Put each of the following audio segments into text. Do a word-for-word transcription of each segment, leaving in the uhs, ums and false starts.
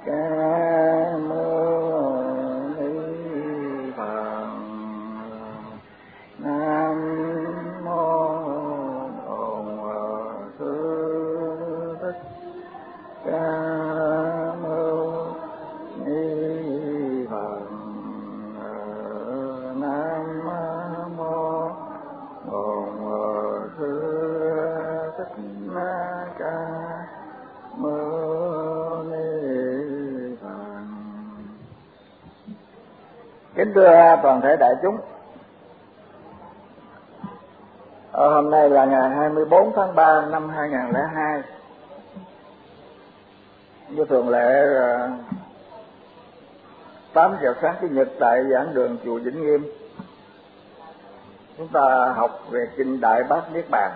Ca mâu ni Phật. Nam mô Bổn Sư Thích Ca mâu ni Phật. Nam mô Bổn Sư Thích Ca mâu ni Phật. Kính thưa toàn thể đại chúng, Ờ, hôm nay là ngày hai mươi bốn tháng ba năm hai nghìn không trăm lẻ hai. Như thường lệ, tám giờ sáng Chủ nhật tại giảng đường chùa Vĩnh Nghiêm, chúng ta học về kinh Đại Bát Niết Bàn.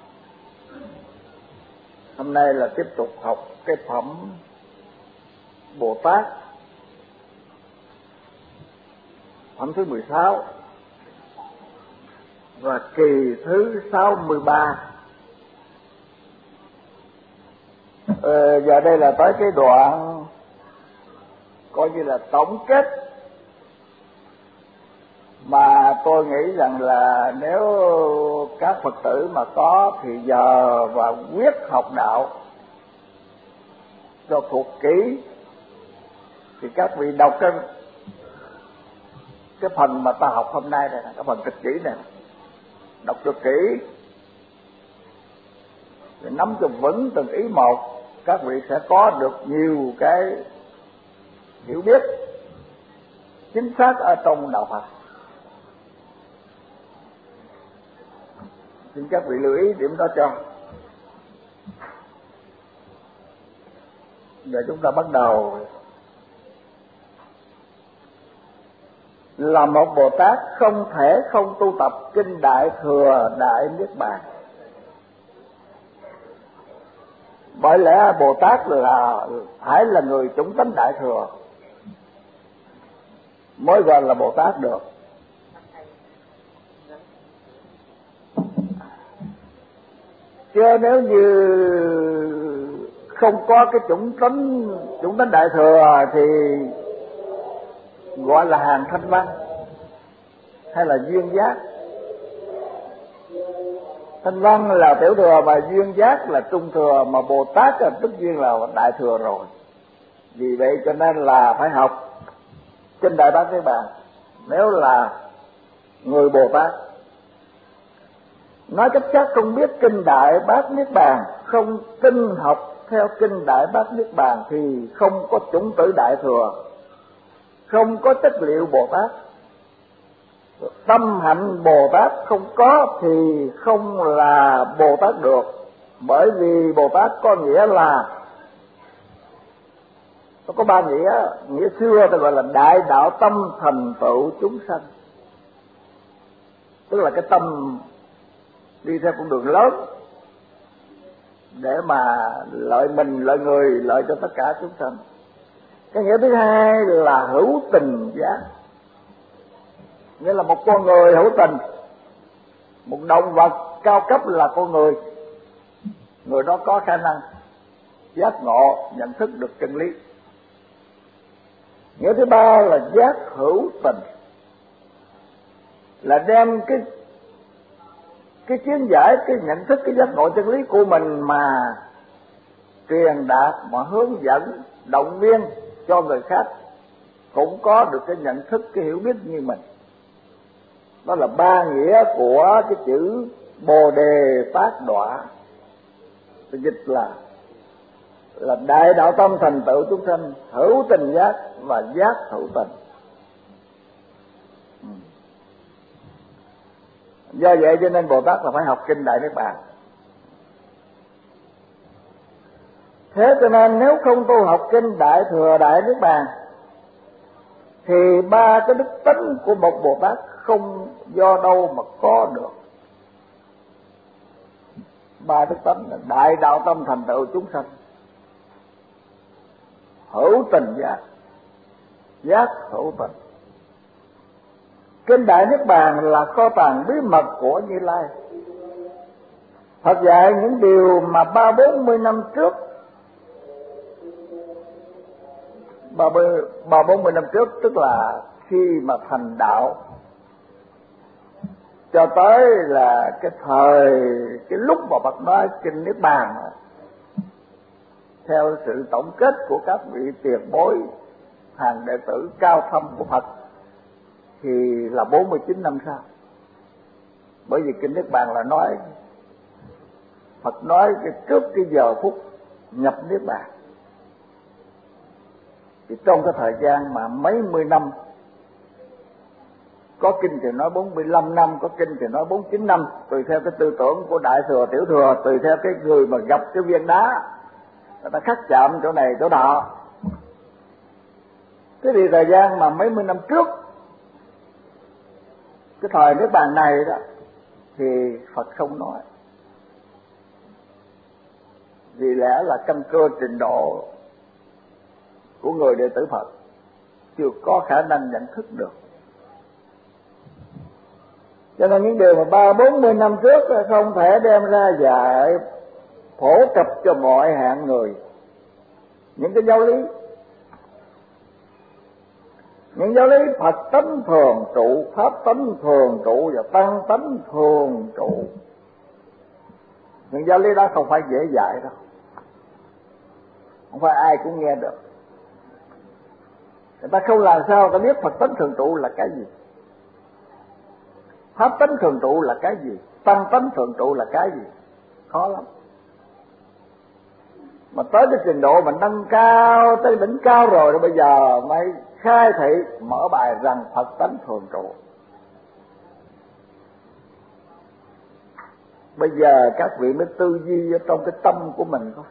Hôm nay là tiếp tục học cái phẩm Bồ Tát, phẩm thứ mười sáu và kỳ thứ sáu mươi ba. Ờ, giờ đây là tới cái đoạn coi như là tổng kết, mà tôi nghĩ rằng là nếu các Phật tử mà có thì giờ và quyết học đạo cho thuộc kỹ thì các vị đọc cái cái phần mà ta học hôm nay này, cái phần kịch kỹ này, đọc cho kỹ để nắm cho vững từng ý một, các vị sẽ có được nhiều cái hiểu biết chính xác ở trong đạo Phật. Xin các vị lưu ý điểm đó cho. Giờ chúng ta bắt đầu. Là một Bồ Tát không thể không tu tập kinh Đại Thừa Đại Niết Bàn. Bởi lẽ Bồ Tát là phải là người chủng tánh Đại Thừa mới gọi là Bồ Tát được. Chứ nếu như không có cái chủng tánh chủng tánh Đại Thừa thì gọi là hàng thanh văn hay là duyên giác. Thanh văn là tiểu thừa và duyên giác là trung thừa, mà Bồ Tát là tất nhiên là Đại Thừa rồi. Vì vậy cho nên là phải học kinh Đại Bát Niết Bàn nếu là người Bồ Tát. Nói cách khác, không biết kinh Đại Bát Niết Bàn, không tin học theo kinh Đại Bát Niết Bàn thì không có chủng tử Đại Thừa, không có chất liệu Bồ Tát. Tâm hạnh Bồ Tát không có thì không là Bồ Tát được. Bởi vì Bồ Tát có nghĩa là, nó có ba nghĩa. Nghĩa xưa ta gọi là đại đạo tâm thành tựu chúng sanh, tức là cái tâm đi theo con đường lớn để mà lợi mình, lợi người, lợi cho tất cả chúng sanh. Cái nghĩa thứ hai là hữu tình giác, nghĩa là một con người hữu tình. Một động vật cao cấp là con người, người đó có khả năng giác ngộ, nhận thức được chân lý. Nghĩa thứ ba là giác hữu tình, là đem cái cái kiến giải, cái nhận thức, cái giác ngộ chân lý của mình mà truyền đạt, mà hướng dẫn, động viên cho người khác cũng có được cái nhận thức, cái hiểu biết như mình. Đó là ba nghĩa của cái chữ Bồ Đề Tát Đọa. Tôi dịch là là đại đạo tâm thành tựu chúng sanh, hữu tình giác và giác hữu tình. Do vậy cho nên Bồ Tát là phải học kinh Đại Niết Bàn. Thế cho nên nếu không tu học kinh Đại Thừa Đại Niết Bàn thì ba cái đức tánh của một Bồ Tát không do đâu mà có được. Ba đức tánh là đại đạo tâm thành tựu chúng sanh, hữu tình giác, giác hữu tình. Kinh Đại Niết Bàn là kho tàng bí mật của Như Lai. Phật dạy những điều mà ba bốn mươi năm trước ba mươi ba bốn mươi năm trước, tức là khi mà thành đạo cho tới là cái thời cái lúc mà Phật nói kinh Niết Bàn, theo sự tổng kết của các vị tiền bối hàng đệ tử cao thâm của Phật thì là bốn mươi chín năm sau. Bởi vì kinh Niết Bàn là nói Phật nói cái trước cái giờ phút nhập Niết Bàn, thì trong cái thời gian mà mấy mươi năm, có kinh thì nói bốn mươi lăm năm, có kinh thì nói bốn mươi chín năm, tùy theo cái tư tưởng của đại thừa tiểu thừa, tùy theo cái người mà gặp cái viên đá người ta khắc chạm chỗ này chỗ nọ. Thế thì thời gian mà mấy mươi năm trước cái thời Niết Bàn này đó thì Phật không nói, vì lẽ là căn cơ trình độ của người đệ tử Phật chưa có khả năng nhận thức được. Cho nên những điều mà ba bốn mươi năm trước không thể đem ra dạy phổ cập cho mọi hạng người. Những cái giáo lý, những giáo lý Phật tánh thường trụ, Pháp tánh thường trụ và Tăng tánh thường trụ, những giáo lý đó không phải dễ dạy đâu, không phải ai cũng nghe được. Người ta không làm sao ta biết Phật tánh thường trụ là cái gì, Pháp tánh thường trụ là cái gì, Tăng tánh thường trụ là cái gì, khó lắm. Mà tới cái trình độ mình nâng cao tới đỉnh cao rồi, rồi bây giờ mới khai thị mở bài rằng Phật tánh thường trụ. Bây giờ các vị mới tư duy ở trong cái tâm của mình thôi.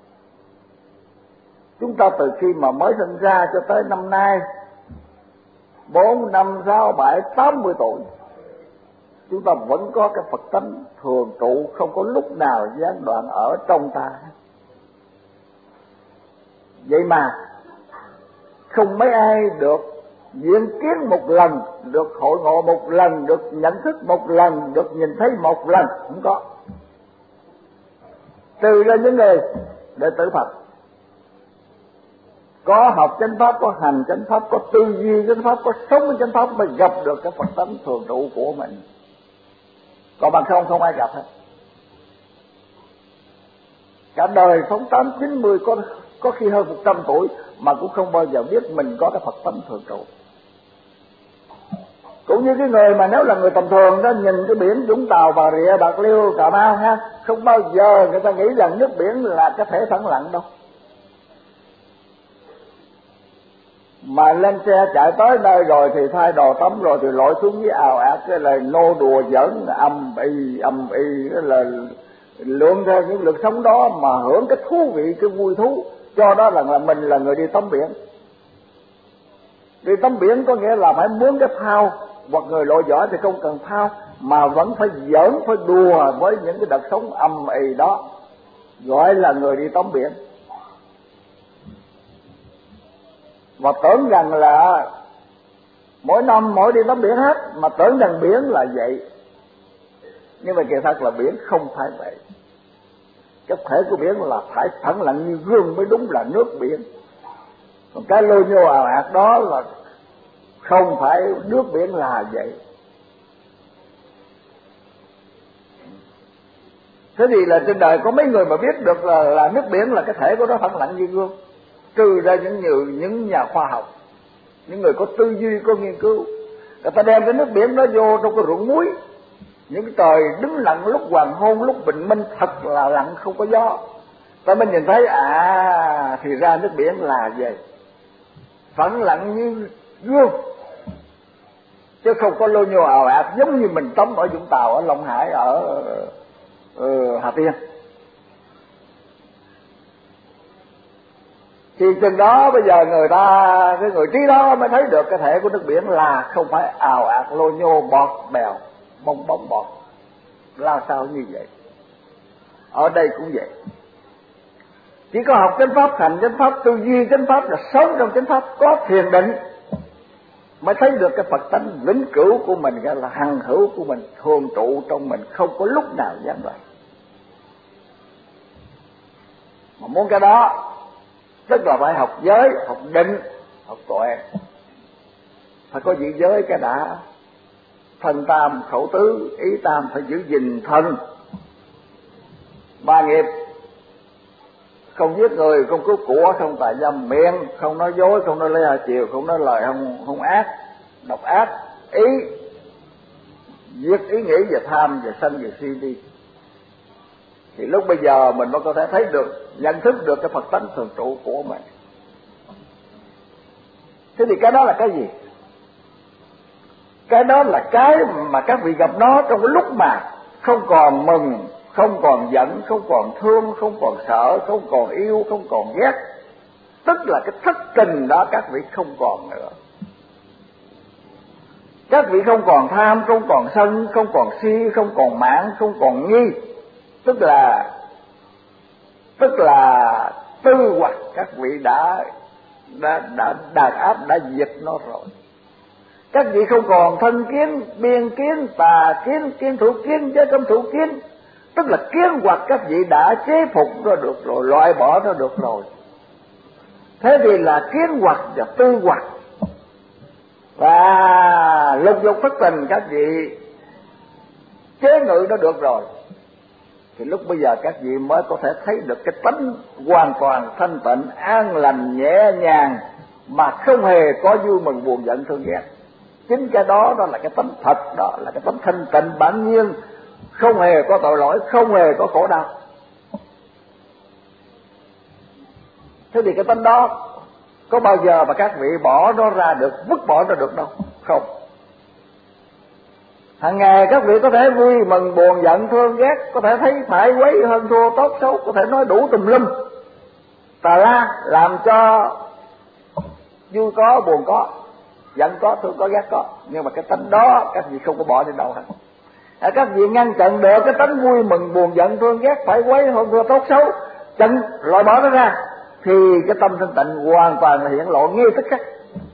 Chúng ta từ khi mà mới sinh ra cho tới năm nay bốn, năm, sáu, bảy, tám mươi tuổi, chúng ta vẫn có cái Phật tánh thường trụ, không có lúc nào gián đoạn ở trong ta. Vậy mà không mấy ai được diễn kiến một lần, được hội ngộ một lần, được nhận thức một lần, được nhìn thấy một lần, không có. Trừ ra những người đệ tử Phật có học chánh pháp, có hành chánh pháp, có tư duy chánh pháp, có sống chánh pháp mới gặp được cái Phật tánh thường trụ của mình. Còn bằng không không ai gặp hết. Cả đời sống tám chín mươi có có khi hơn một trăm tuổi mà cũng không bao giờ biết mình có cái Phật tánh thường trụ. Cũng như cái người mà nếu là người tầm thường đó, nhìn cái biển Vũng Tàu, Bà Rịa, Bạc Liêu, Cà Mau ha, không bao giờ người ta nghĩ rằng nước biển là cái thể phẳng lặng đâu. Mà lên xe chạy tới nơi rồi thì thay đồ tắm rồi thì lội xuống với ào ạt cái lời nô đùa giỡn âm y âm y, cái là lượng theo những lực sống đó mà hưởng cái thú vị, cái vui thú, cho đó là mình là người đi tắm biển. Đi tắm biển có nghĩa là phải mướn cái phao, hoặc người lội giỏi thì không cần phao, mà vẫn phải giỡn, phải đùa với những cái đợt sống âm ì đó, gọi là người đi tắm biển. Và tưởng rằng là mỗi năm mỗi đi tắm biển hết, mà tưởng rằng biển là vậy. Nhưng mà kỳ thật là biển không phải vậy. Cái thể của biển là phải phẳng lặng như gương mới đúng là nước biển. Còn cái lôi nhô ào ạt đó là không phải nước biển là vậy. Thế thì là trên đời có mấy người mà biết được là, là nước biển là cái thể của nó phẳng lặng như gương, trừ ra những nhiều những nhà khoa học, những người có tư duy, có nghiên cứu. Người ta đem cái nước biển đó vô trong cái ruộng muối, những cái trời đứng lặng lúc hoàng hôn, lúc bình minh thật là lặng, không có gió. Ta mới nhìn thấy à, thì ra nước biển là vậy, phẳng lặng như gương, chứ không có lô nhô ào ạt giống như mình tắm ở Vũng Tàu, ở Long Hải, ở uh, Hà Tiên. Thì chừng đó bây giờ người ta, cái người trí đó mới thấy được cái thể của nước biển là không phải ào ạt lô nhô bọt bèo bong bóng bọt. Là sao như vậy? Ở đây cũng vậy. Chỉ có học chánh pháp, hành chánh pháp, tư duy chánh pháp, là sống trong chánh pháp, có thiền định mới thấy được cái Phật tánh vĩnh cửu của mình, gọi là hằng hữu của mình, thường trụ trong mình, không có lúc nào gián đoạn. Mà muốn cái đó tức là phải học giới, học định, học tuệ, phải có vị giới cái đã. Thân tam khẩu tứ ý tam, phải giữ gìn thân ba nghiệp: không giết người, không cướp của, không tà dâm, miệng không nói dối, không nói lê hai chiều, không nói lời không không ác độc ác. Ý giết ý nghĩ về tham, về sân, về si đi. Thì lúc bây giờ mình mới có thể thấy được, nhận thức được cái Phật tánh thường trụ của mình. Thế thì cái đó là cái gì? Cái đó là cái mà các vị gặp nó trong cái lúc mà không còn mừng, không còn giận, không còn thương, không còn sợ, không còn yêu, không còn ghét. Tức là cái thất tình đó các vị không còn nữa. Các vị không còn tham, không còn sân, không còn si, không còn mạn, không còn nghi. Tức là tức là tư hoặc các vị đã đã đã đàn áp, đã diệt nó rồi. Các vị không còn thân kiến, biên kiến, tà kiến, kiến thủ kiến, giới cấm thủ kiến. Tức là kiến hoặc các vị đã chế phục nó được rồi, loại bỏ nó được rồi. Thế thì là kiến hoặc và tư hoặc. Và lục dục thất tình các vị chế ngự nó được rồi. Thì lúc bây giờ các vị mới có thể thấy được cái tánh hoàn toàn thanh tịnh, an lành, nhẹ nhàng, mà không hề có vui mừng buồn giận thương ghét. Chính cái đó đó là cái tánh thật, đó là cái tánh thanh tịnh bản nhiên, không hề có tội lỗi, không hề có khổ đau. Thế thì cái tánh đó có bao giờ mà các vị bỏ nó ra được, vứt bỏ nó được đâu? Không. Hàng ngày các vị có thể vui mừng buồn giận thương ghét, có thể thấy phải quấy hơn thua tốt xấu, có thể nói đủ tùm lum tà la, làm cho vui có buồn có, giận có thương có ghét có. Nhưng mà cái tánh đó các vị không có bỏ đi đâu hết. À, các vị ngăn chặn được cái tánh vui mừng buồn giận thương ghét, phải quấy hơn thua tốt xấu, chặn loại bỏ nó ra, thì cái tâm thanh tịnh hoàn toàn là hiện lộ ngay tức khắc.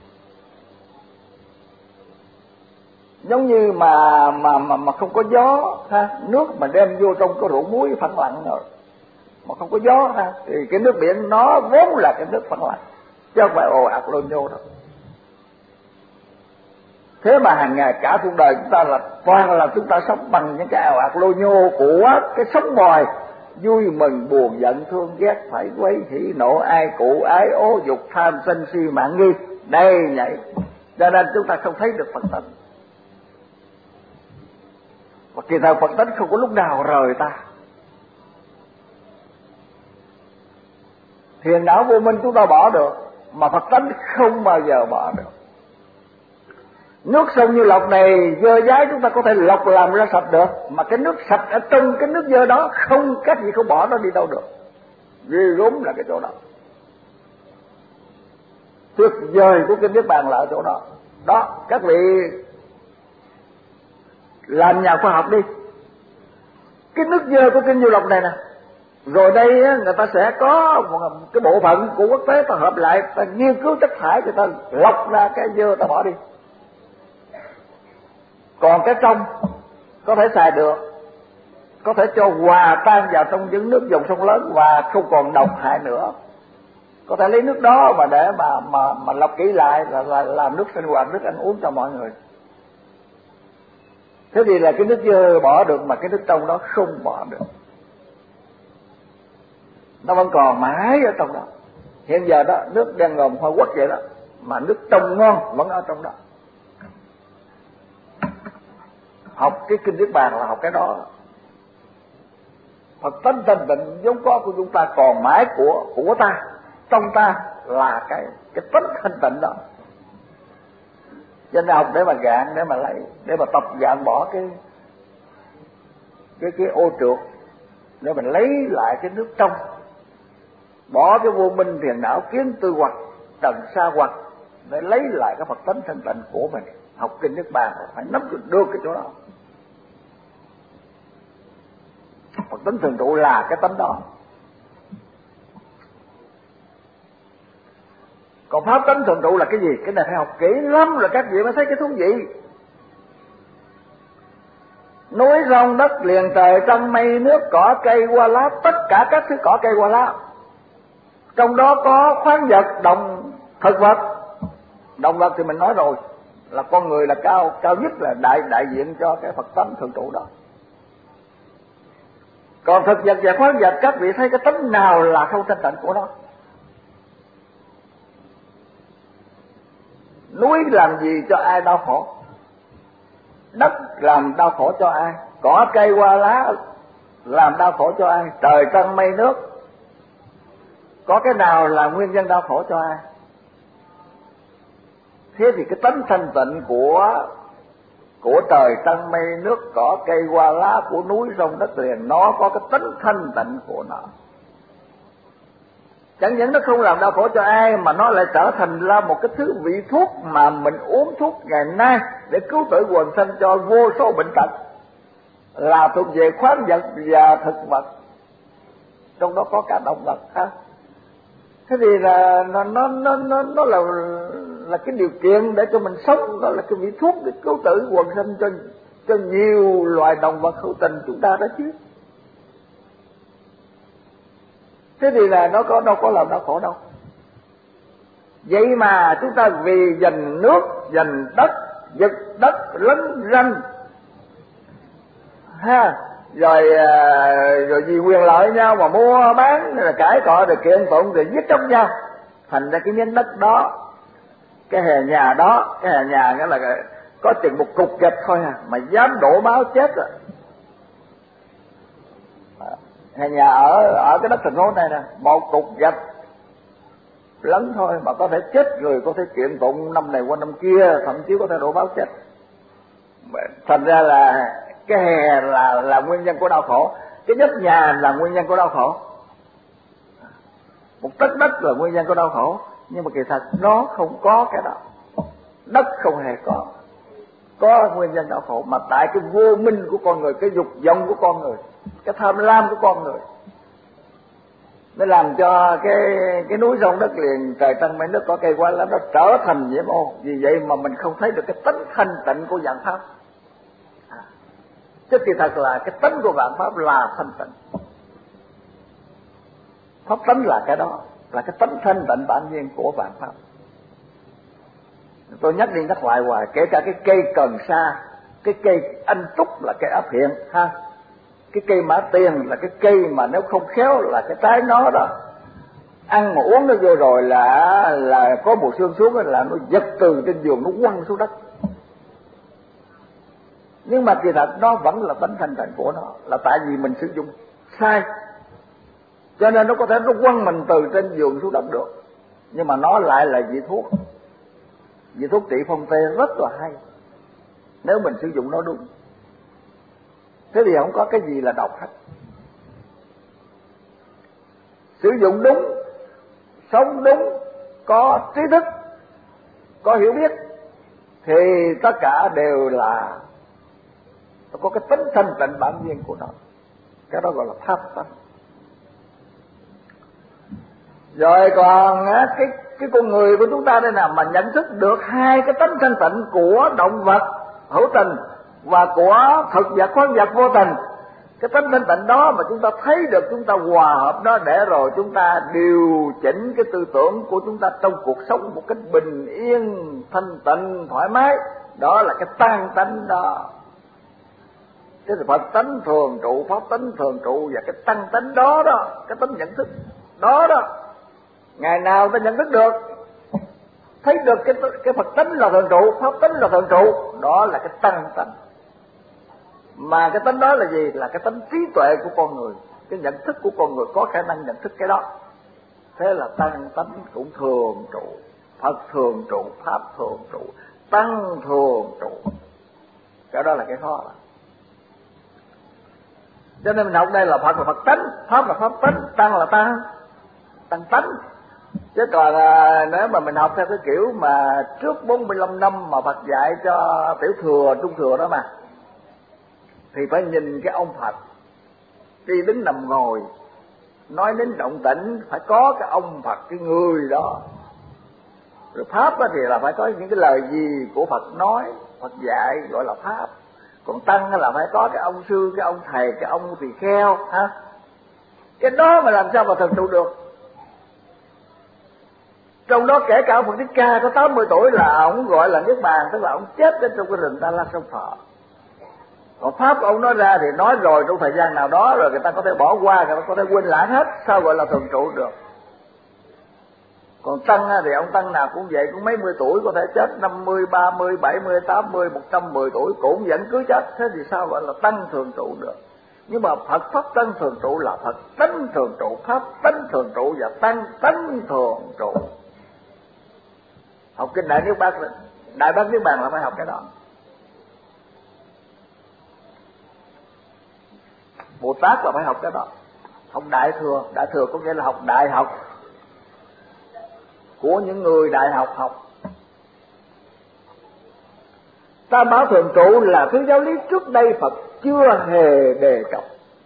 Giống như mà mà mà mà không có gió ha, nước mà đem vô trong có rượu muối phẳng lặng rồi, mà không có gió ha, thì cái nước biển nó vốn là cái nước phẳng lặng, chứ không phải ồ ạt lô nhô đâu. Thế mà hàng ngày cả cuộc đời chúng ta là toàn là chúng ta sống bằng những cái ảo ạt lô nhô của cái sống bòi, vui mừng buồn giận thương ghét, phải quấy hỉ nộ ai cụ ái ố dục tham sân si mạn nghi đây nhảy. Cho nên chúng ta không thấy được Phật tánh. Và kỳ thật Phật tánh không có lúc nào rời ta. Thiền não vô minh chúng ta bỏ được, mà Phật tánh không bao giờ bỏ được. Nước sông Như Lộc này dơ dái chúng ta có thể lọc làm ra sạch được, mà cái nước sạch ở trong cái nước dơ đó không, các vị không bỏ nó đi đâu được. Ghê gớm là cái chỗ đó. Tuyệt vời của kinh Niết Bàn là ở chỗ đó. Đó, các vị làm nhà khoa học đi. Cái nước dơ của kinh Như Lộc này nè, rồi đây người ta sẽ có một cái bộ phận của quốc tế ta hợp lại, ta nghiên cứu chất thải, người ta lọc ra cái dơ ta bỏ đi. Còn cái trong có thể xài được, có thể cho hòa tan vào trong những nước dòng sông lớn và không còn độc hại nữa. Có thể lấy nước đó mà để mà mà mà lọc kỹ lại là, là làm nước sinh hoạt, nước ăn uống cho mọi người. Thế thì là cái nước dơ bỏ được, mà cái nước trong đó không bỏ được. Nó vẫn còn mãi ở trong đó. Hiện giờ đó nước đen ngòm Hoa Quốc vậy đó, mà nước trong ngon vẫn ở trong đó. Học cái kinh Niết Bàn là học cái đó. Phật tánh thanh tịnh vốn có của chúng ta còn mãi của của ta, trong ta là cái cái tánh thanh tịnh đó. Cho nên học để mà gạn, để mà lấy, để mà tập gạn bỏ cái cái cái ô trượt, để mình lấy lại cái nước trong, bỏ cái vô minh phiền não kiến tư hoặc trần sa hoặc, để lấy lại cái Phật tánh thanh tịnh của mình. Học kinh Niết Bàn phải nắm được cái chỗ đó. Phật tánh thường trụ là cái tánh đó. Còn pháp tánh thường trụ là cái gì? Cái này phải học kỹ lắm rồi các vị mới thấy cái thú vị. Núi sông đất liền trời trăng mây nước cỏ cây hoa lá, tất cả các thứ cỏ cây hoa lá, trong đó có khoáng vật động thực vật, Động vật thì mình nói rồi, là con người là cao cao nhất, là đại đại diện cho cái Phật tánh thượng trụ đó. Còn thực vật và khoáng vật, các vị thấy cái tánh nào là không thanh tịnh của nó? Núi làm gì cho ai đau khổ? Đất làm đau khổ cho ai? Cỏ cây hoa lá làm đau khổ cho ai? Trời trăng mây nước, có cái nào là nguyên nhân đau khổ cho ai? Thế thì cái tánh thanh tịnh của của trời trăng mây nước, cỏ cây hoa lá, của núi sông đất liền, nó có cái tánh thanh tịnh của nó. Chẳng những nó không làm đau khổ cho ai, mà nó lại trở thành ra một cái thứ vị thuốc mà mình uống thuốc ngày nay để cứu tử quần sanh cho vô số bệnh tật, là thuộc về khoáng vật và thực vật, trong đó có cả động vật ha. Thế thì là nó nó nó nó, nó là là cái điều kiện để cho mình sống, đó là cái vị thuốc để cứu tử quần sanh cho cho nhiều loài động vật hữu tình chúng ta đó chứ. Thế thì là nó có đâu có làm đau khổ đâu. Vậy mà chúng ta vì giành nước, giành đất, giật đất lấn ranh ha, rồi rồi vì quyền lợi nhau mà mua bán, rồi cãi cọ, rồi kiện tụng, rồi giết chóc nhau, thành ra cái miếng đất đó, cái hè nhà đó, cái hè nhà nghĩa là có chừng một cục gạch thôi à, mà dám đổ máu chết rồi. Hè nhà ở ở cái đất thành phố này nè, một cục gạch lớn thôi mà có thể chết người, có thể kiện tụng năm này qua năm kia, thậm chí có thể đổ máu chết. Thành ra là cái hè là là nguyên nhân của đau khổ, cái nóc nhà là nguyên nhân của đau khổ, một tấc đất là nguyên nhân của đau khổ. Nhưng mà kỳ thật nó không có cái đó, đất không hề có có nguyên nhân đau khổ, mà tại cái vô minh của con người, cái dục vọng của con người, cái tham lam của con người, nó làm cho cái cái núi sông đất liền, trời trăng mây nước, có cây hoa lá, nó trở thành nhiễm ô. Vì vậy mà mình không thấy được cái tánh thanh tịnh của vạn pháp. À, chứ kỳ thật là cái tánh của vạn pháp là thanh tịnh. Pháp tánh là cái đó, là cái tánh thanh tịnh bản nhiên của vạn pháp. Tôi nhắc đi nhắc lại hoài, kể cả cái cây cần sa, cái cây anh túc là cây áp hiện ha, cái cây mã tiền là cái cây mà nếu không khéo là cái trái nó đó, ăn mà uống nó vô rồi là là có bộ xương xuống là nó giật từ trên giường nó quăng xuống đất. Nhưng mà kỳ thật nó vẫn là tánh thanh tịnh của nó, là tại vì mình sử dụng sai, cho nên nó có thể nó quăng mình từ trên giường xuống đất được. Nhưng mà nó lại là vị thuốc, vị thuốc trị phong tê rất là hay nếu mình sử dụng nó đúng. Thế thì không có cái gì là độc hết. Sử dụng đúng, sống đúng, có trí thức, có hiểu biết, thì tất cả đều là nó có cái tính thanh tịnh bản nhiên của nó. Cái đó gọi là pháp tánh. Rồi còn cái cái con người của chúng ta đây nào mà nhận thức được hai cái tánh thanh tịnh của động vật hữu tình và của thực vật khoáng vật vô tình, cái tánh thanh tịnh đó mà chúng ta thấy được, chúng ta hòa hợp nó để rồi chúng ta điều chỉnh cái tư tưởng của chúng ta trong cuộc sống một cách bình yên, thanh tịnh, thoải mái, đó là cái tan tánh đó. Cái Phật tánh thường trụ, pháp tánh thường trụ, và cái tăng tánh đó đó, cái tánh nhận thức đó đó, ngày nào ta nhận thức được, thấy được cái cái Phật tánh là thường trụ, pháp tánh là thường trụ, đó là cái tăng tánh. Mà cái tánh đó là gì? Là cái tánh trí tuệ của con người, cái nhận thức của con người có khả năng nhận thức cái đó. Thế là tăng tánh cũng thường trụ, Phật thường trụ, pháp thường trụ, tăng thường trụ. Cái đó là cái khó là. Cho nên mình học đây là Phật là Phật tánh, pháp là pháp tánh, tăng là tăng tăng tánh. Chứ còn à, nếu mà mình học theo cái kiểu mà trước bốn mươi lăm năm mà Phật dạy cho tiểu thừa, trung thừa đó mà, thì phải nhìn cái ông Phật đi đứng nằm ngồi, nói đến động tĩnh, phải có cái ông Phật, cái người đó. Rồi pháp thì là phải có những cái lời gì của Phật nói, Phật dạy gọi là pháp. Còn tăng là phải có cái ông sư, cái ông thầy, cái ông tỳ kheo ha. Cái đó mà làm sao mà thực trụ được? Trong đó kể cả Phật Thích Ca có tám mươi tuổi là ông gọi là Niết Bàn, tức là ông chết ở trong cái rừng Đa La Sông Thọ. Còn pháp của ông nói ra thì nói rồi trong thời gian nào đó rồi người ta có thể bỏ qua, người ta có thể quên lãng hết, sao gọi là thường trụ được. Còn Tăng thì ông Tăng nào cũng vậy, cũng mấy mươi tuổi có thể chết, năm mươi, ba mươi, bảy mươi, tám mươi, một trăm mười tuổi cũng vẫn cứ chết, thế thì sao gọi là Tăng thường trụ được. Nhưng mà Phật pháp Tăng thường trụ là Phật tánh thường trụ, pháp tánh thường trụ và Tăng tánh thường trụ. Học kinh Đại Niết Bàn, Đại Bát Niết Bàn là phải học cái đó. Bồ Tát là phải học cái đó. Học Đại Thừa, Đại Thừa có nghĩa là học đại học của những người đại học học. Tam Bảo thường trụ là thứ giáo lý trước đây Phật chưa hề đề cập.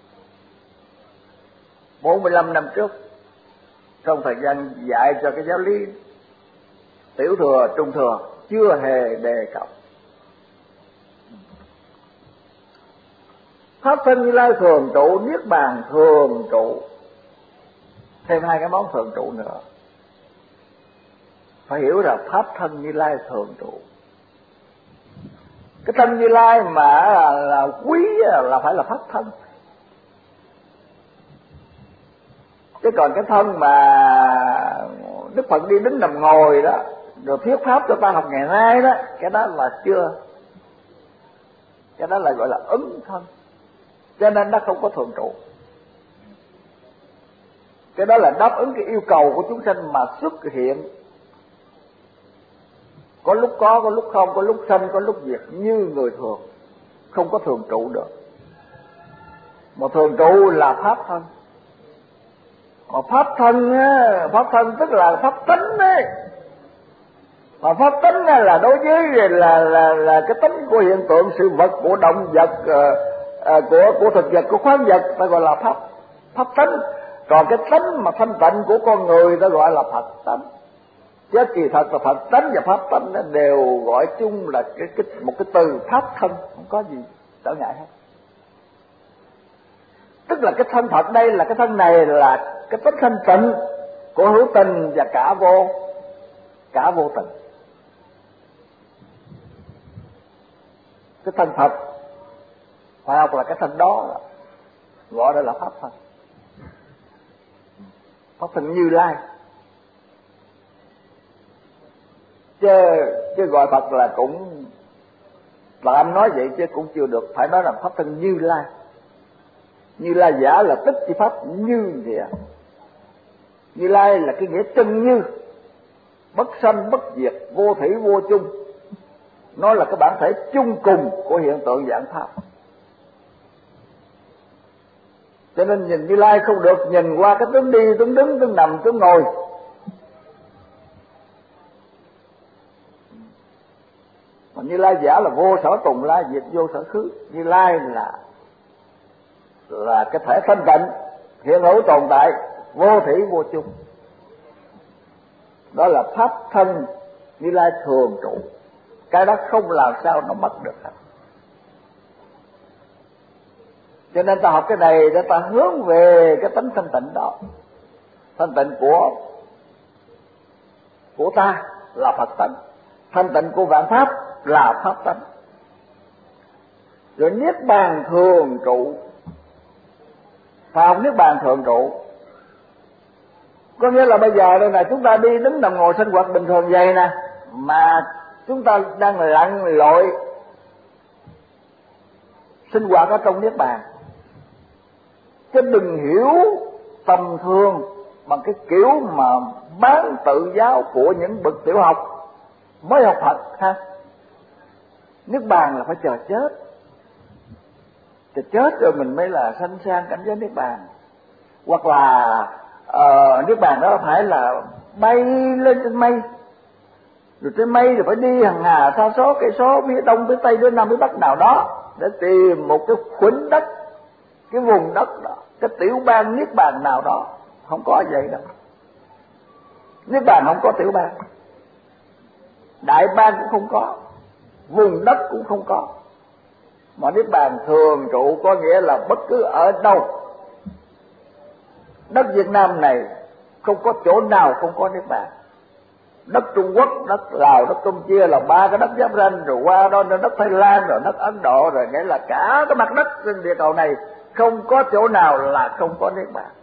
bốn mươi lăm năm trước, trong thời gian dạy cho cái giáo lý tiểu thừa, trung thừa, chưa hề đề cập. Pháp thân Như Lai thường trụ, Niết Bàn thường trụ, thêm hai cái món thường trụ nữa. Phải hiểu là pháp thân Như Lai thường trụ. Cái thân Như Lai mà là, là quý là phải là pháp thân. Chứ còn cái thân mà Đức Phật đi đứng nằm ngồi đó, rồi thuyết pháp cho ta học ngày nay đó, cái đó là chưa. Cái đó là gọi là ứng thân, cho nên nó không có thường trụ. Cái đó là đáp ứng cái yêu cầu của chúng sanh mà xuất hiện. Có lúc có, có lúc không, có lúc sanh, có lúc diệt như người thường, không có thường trụ được. Mà thường trụ là pháp thân. Mà pháp thân á, pháp thân tức là pháp tánh đấy. Mà pháp tánh là đối với là là là cái tánh của hiện tượng sự vật, của động vật, uh, uh, của của thực vật, của khoáng vật, ta gọi là pháp pháp tánh. Còn cái tánh mà thanh tịnh của con người ta gọi là Phật tánh. Chứ kỳ thật là Phật tánh và pháp tánh nó đều gọi chung là cái, cái một cái từ pháp thân, không có gì trở ngại hết. Tức là cái thân Phật đây là cái thân này là cái tánh thanh tịnh của hữu tình và cả vô cả vô tình. Cái thân Phật phải học là cái thân đó, gọi đây là pháp thân. Pháp thân Như Lai. Chứ, chứ gọi Phật là cũng tạm nói vậy chứ cũng chưa được, phải nói là pháp thân Như Lai. Như Lai giả là tức chỉ pháp như vậy. Như Lai là cái nghĩa chân như, bất sanh bất diệt, vô thủy vô chung. Nó là cái bản thể chung cùng của hiện tượng dạng pháp. Cho nên nhìn Như Lai không được nhìn qua cái tướng đi, tướng đứng, tướng nằm, tướng ngồi. Mà Như Lai giả là vô sở tùng lai diệt, vô sở khứ. Như Lai là là cái thể thanh tịnh hiện hữu tồn tại, vô thủy vô chung. Đó là pháp thân Như Lai thường trụ. Cái đó không làm sao nó mất được hết. Cho nên ta học cái này để ta hướng về cái tánh thanh tịnh đó. Thanh tịnh của của ta là Phật tánh, thanh tịnh của vạn pháp là pháp tánh. Rồi Niết Bàn thường trụ. Phải học Niết Bàn thường trụ. Có nghĩa là bây giờ đây này, chúng ta đi đứng nằm ngồi sinh hoạt bình thường vậy nè, mà chúng ta đang lặn lội sinh hoạt ở trong Niết Bàn. Chứ đừng hiểu tầm thường bằng cái kiểu mà bán tự giáo của những bậc tiểu học mới học Phật ha. Niết Bàn là phải chờ chết, chờ chết rồi mình mới là sanh sang cảnh giới Niết Bàn. Hoặc là uh, Niết Bàn đó phải là bay lên trên mây, rồi trên mây rồi phải đi hàng hà sa số cây số phía đông phía tây phía nam phía bắc nào đó để tìm một cái khoảnh đất, cái vùng đất đó, cái tiểu bang Niết Bàn nào đó. Không có vậy đâu. Niết Bàn không có tiểu bang, đại bang cũng không có, vùng đất cũng không có. Mà Niết Bàn thường trụ có nghĩa là bất cứ ở đâu. Đất Việt Nam này không có chỗ nào không có Niết Bàn. đất Trung Quốc, đất Lào, đất Campuchia là ba cái đất giáp ranh, rồi qua đó đến đất Thái Lan, rồi đất Ấn Độ, rồi nghĩa là cả cái mặt đất trên địa cầu này không có chỗ nào là không có niết bàn.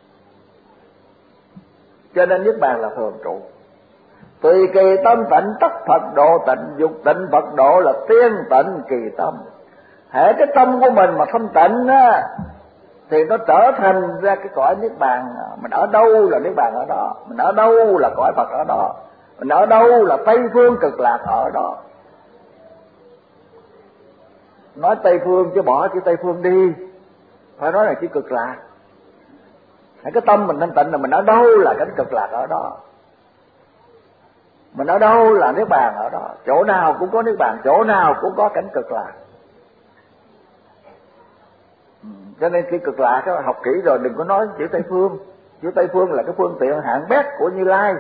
Cho nên niết bàn là thường trụ. Tùy kỳ tâm tịnh tất Phật độ tịnh, dục tịnh Phật độ là tiên tịnh kỳ tâm. Hễ cái tâm của mình mà thanh tịnh á, thì nó trở thành ra cái cõi niết bàn. Mình ở đâu là niết bàn ở đó, mình ở đâu là cõi Phật ở đó, mình ở đâu là Tây phương cực lạc ở đó. Nói Tây phương chứ bỏ chữ Tây phương đi, phải nói là chữ cực lạc. Cái tâm mình thanh tịnh là mình ở đâu là cảnh cực lạc ở đó, mình ở đâu là niết bàn ở đó. Chỗ nào cũng có niết bàn, chỗ nào cũng có cảnh cực lạc. Cho nên khi cực lạc đó, học kỹ rồi đừng có nói chữ Tây phương. Chữ Tây phương là cái phương tiện hạng bét của Như Lai.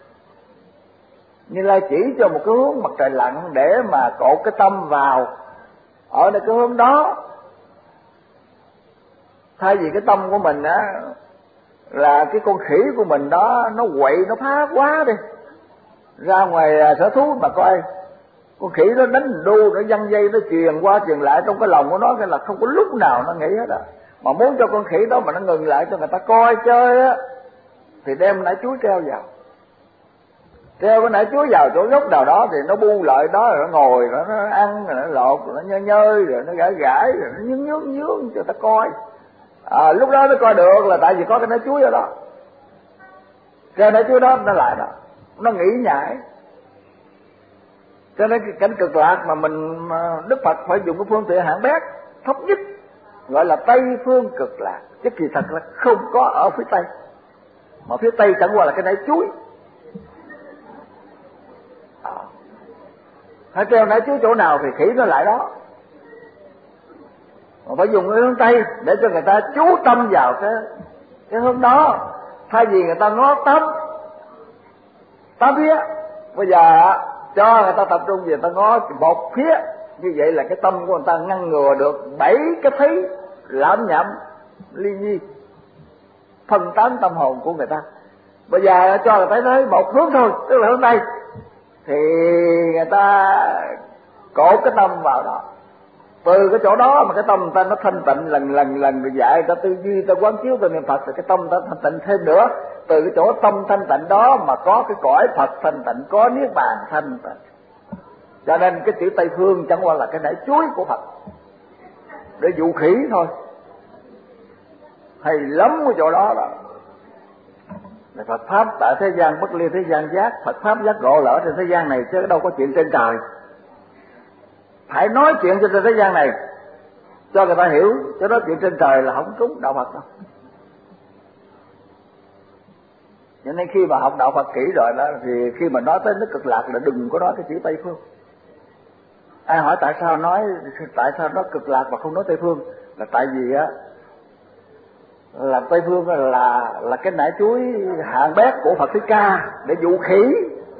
Như Lai chỉ cho một cái hướng mặt trời lặn để mà cột cái tâm vào ở nơi cái hướng đó. Thay vì cái tâm của mình á là cái con khỉ của mình đó, nó quậy nó phá quá đi, ra ngoài sở thú mà coi con khỉ nó đánh đu, nó văng dây, nó truyền qua truyền lại trong cái lòng của nó, cái là không có lúc nào nó nghĩ hết á. Mà muốn cho con khỉ đó mà nó ngừng lại cho người ta coi chơi á, thì đem nải chuối treo vào, treo cái nải chuối vào chỗ gốc nào đó thì nó bu lại đó, rồi nó ngồi, rồi nó ăn, rồi nó lột, rồi nó nhơi nhơi, rồi nó gãi gãi, rồi nó nhướng nhướng nhướng cho người ta coi. À, lúc đó nó coi được là tại vì có cái nải chuối ở đó, treo nải chuối đó nó lại đó, nó nghĩ nhảy. Cho nên cái cảnh cực lạc mà mình Đức Phật phải dùng cái phương tiện hạng bét thấp nhất, gọi là Tây phương cực lạc, chứ kỳ thật là không có ở phía Tây, mà phía Tây chẳng qua là cái nải chuối. À, hãy treo nải chuối chỗ nào thì khỉ nó lại đó. Mà phải dùng cái hướng Tây để cho người ta chú tâm vào cái cái hướng đó, thay vì người ta ngó tám tám phía. Bây giờ cho người ta tập trung về người ta ngó một phía, như vậy là cái tâm của người ta ngăn ngừa được bảy cái thấy lãm nhảm ly nhi phân tán tâm hồn của người ta. Bây giờ cho người ta thấy một hướng thôi, tức là hướng Tây, thì người ta cột cái tâm vào đó. Từ cái chỗ đó mà cái tâm người ta nó thanh tịnh lần lần lần rồi dạy người ta tư duy, ta quán chiếu, ta niệm Phật, thì cái tâm ta thanh tịnh thêm nữa. Từ cái chỗ tâm thanh tịnh đó mà có cái cõi Phật thanh tịnh, có niết bàn thanh tịnh. Cho nên cái chữ Tây phương chẳng qua là cái nải chuối của Phật để dụ khỉ thôi. Hay lắm cái chỗ đó đó. Phật pháp tại thế gian bất ly thế gian giác, Phật pháp giác ngộ là ở trên thế gian này, chứ đâu có chuyện trên trời. Phải nói chuyện trên thế gian này cho người ta hiểu, chứ nói chuyện trên trời là không trúng đạo Phật đâu. Cho nên khi mà học đạo Phật kỹ rồi đó, thì khi mà nói tới nước cực lạc là đừng có nói cái chữ Tây phương. Ai hỏi tại sao nói tại sao nói cực lạc mà không nói Tây phương, là tại vì á là Tây phương là là cái nải chuối hạng bét của Phật Thích Ca để dụ khỉ.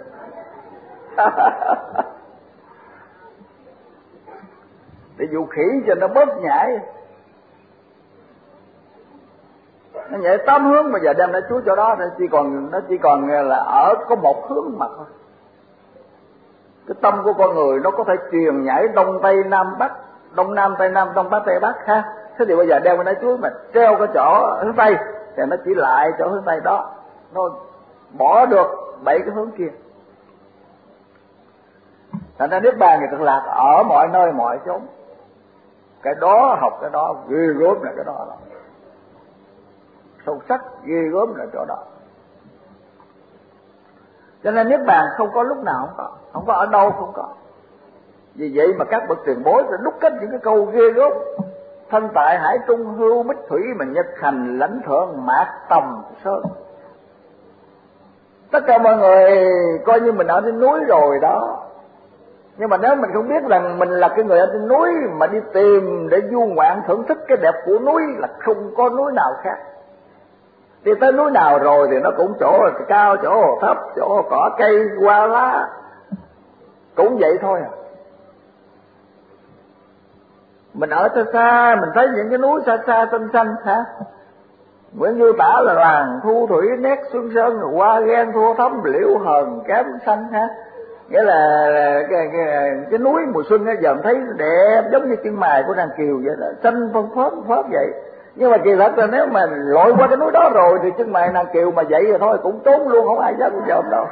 Để dụ khỉ cho nó bớt nhảy. Nó nhảy tám hướng mà giờ đem nải chuối chỗ đó, nó chỉ còn nó chỉ còn là ở có một hướng mà thôi. Cái tâm của con người nó có thể truyền nhảy đông tây nam bắc, đông nam tây nam, đông bắc tây bắc ha. Thế thì bây giờ đeo cái nải chuối mà treo cái chỗ hướng tây thì nó chỉ lại chỗ hướng tây đó, nó bỏ được bảy cái hướng kia. Thành ra niết bàn thì cực lạc ở mọi nơi mọi chốn. Cái đó học cái đó, ghê gớm là cái đó đó, sâu sắc ghê gớm là chỗ đó. Cho nên niết bàn không có lúc nào không có, không có ở đâu không có. Vì vậy mà các bậc tiền bối sẽ đúc kết những cái câu ghê gớm: thân tại hải trung hưu bích thủy, mà nhật hành lãnh thượng mạc tầm sơn. Tất cả mọi người coi như mình ở trên núi rồi đó, nhưng mà nếu mình không biết rằng mình là cái người ở trên núi mà đi tìm để du ngoạn thưởng thức cái đẹp của núi, là không có núi nào khác. Đi tới núi nào rồi thì nó cũng chỗ cao, chỗ thấp, chỗ cỏ cây hoa lá, cũng vậy thôi à. Mình ở xa xa mình thấy những cái núi xa xa xanh xanh hả, Nguyễn Du tả là làng thu thủy nét xuân sơn, hoa ghen thua thắm liễu hờn kém xanh ha. Nghĩa là, là cái, cái, cái núi mùa xuân á, giờ thấy đẹp giống như chân mày của nàng Kiều vậy đó, xanh phân phớt phớt vậy. Nhưng mà kỳ thật là nếu mà lội qua cái núi đó rồi thì chân mày nàng Kiều mà vậy rồi thôi cũng trốn luôn, không ai dám dòm đâu.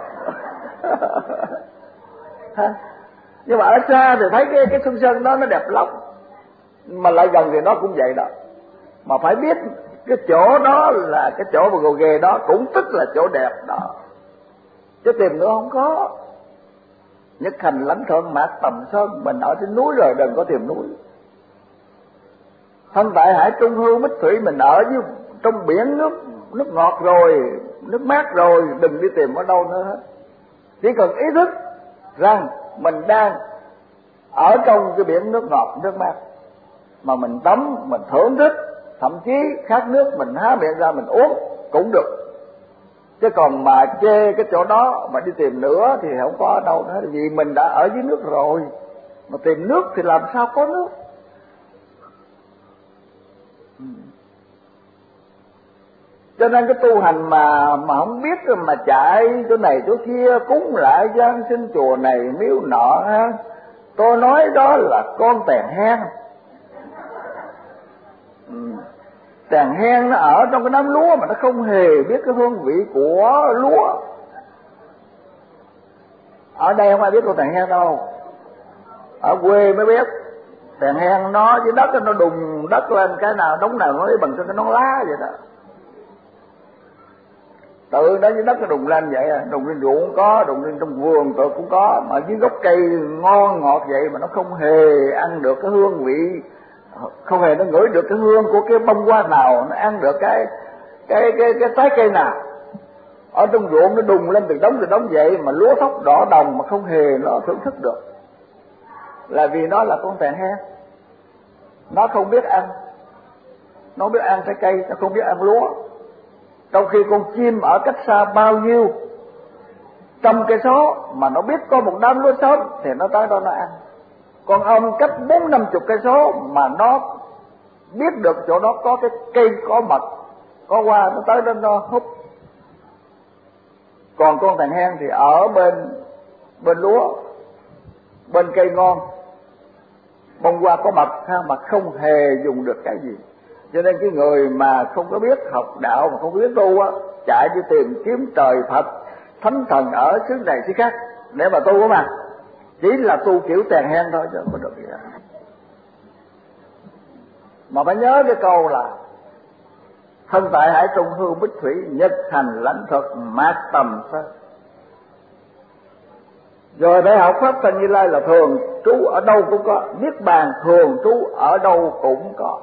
Nhưng mà ở xa thì thấy cái cái xuân sơn đó nó đẹp lắm, mà lại gần thì nó cũng vậy đó. Mà phải biết cái chỗ đó là cái chỗ mà gồ ghề đó cũng tức là chỗ đẹp đó, chứ tìm nữa không có. Nhất hành lãnh thượng mạc tầm sơn, mình ở trên núi rồi đừng có tìm núi. Thân tại hải trung hưu bích thủy, mình ở với trong biển nước nước ngọt rồi, nước mát rồi, đừng đi tìm ở đâu nữa hết. Chỉ cần ý thức rằng mình đang ở trong cái biển nước ngọt nước mát mà mình tắm, mình thưởng thức, thậm chí khát nước mình há miệng ra mình uống cũng được. Chứ còn mà chê cái chỗ đó mà đi tìm nữa thì không có ở đâu nữa, vì mình đã ở dưới nước rồi. Mà tìm nước thì làm sao có nước. Cho nên cái tu hành mà mà không biết mà chạy chỗ này chỗ kia, cúng lại gian sinh chùa này miếu nọ ha. Tôi nói đó là con tèn hen. Ừ. Tèn hen nó ở trong cái đám lúa mà nó không hề biết cái hương vị của lúa. Ở đây không ai biết con tèn hen đâu, ở quê mới biết. Tèn hen nó dưới đất nó đùng đất lên cái nào đống nào nó lấy bằng cái nón lá vậy đó. Tự đó dưới đất nó đùng lên vậy à, đùng lên ruộng cũng có, đùng lên trong vườn tự cũng có, mà dưới gốc cây ngon ngọt vậy mà nó không hề ăn được cái hương vị, không hề nó ngửi được cái hương của cái bông hoa nào, nó ăn được cái cái cái cái trái cây nào. Ở trong ruộng nó đùng lên từ đống từ đống vậy mà lúa thóc đỏ đồng mà không hề nó thưởng thức được, là vì nó là con tèn hen. Nó không biết ăn, nó không biết ăn trái cây, nó không biết ăn lúa. Trong khi con chim ở cách xa bao nhiêu trăm cây số mà nó biết có một đám lúa sớm thì nó tới đó nó ăn. Con ong cách bốn năm chục cây số mà nó biết được chỗ đó có cái cây có mật có hoa, nó tới đó nó hút. Còn con tèn hen thì ở bên bên lúa, bên cây ngon, bông hoa có mật ha, mà không hề dùng được cái gì. Cho nên cái người mà không có biết học đạo mà không biết tu á, chạy đi tìm kiếm trời Phật thánh thần ở xứ này xứ khác để mà tu á, mà chỉ là tu kiểu tèn hen thôi chứ không có được gì hết. Mà phải nhớ cái câu là thân tại hải trung hưu bích thủy, nhất hành lãnh thực mát tầm sơn. Rồi để học pháp Thanh Như Lai là thường trú ở đâu cũng có, niết bàn thường trú ở đâu cũng có.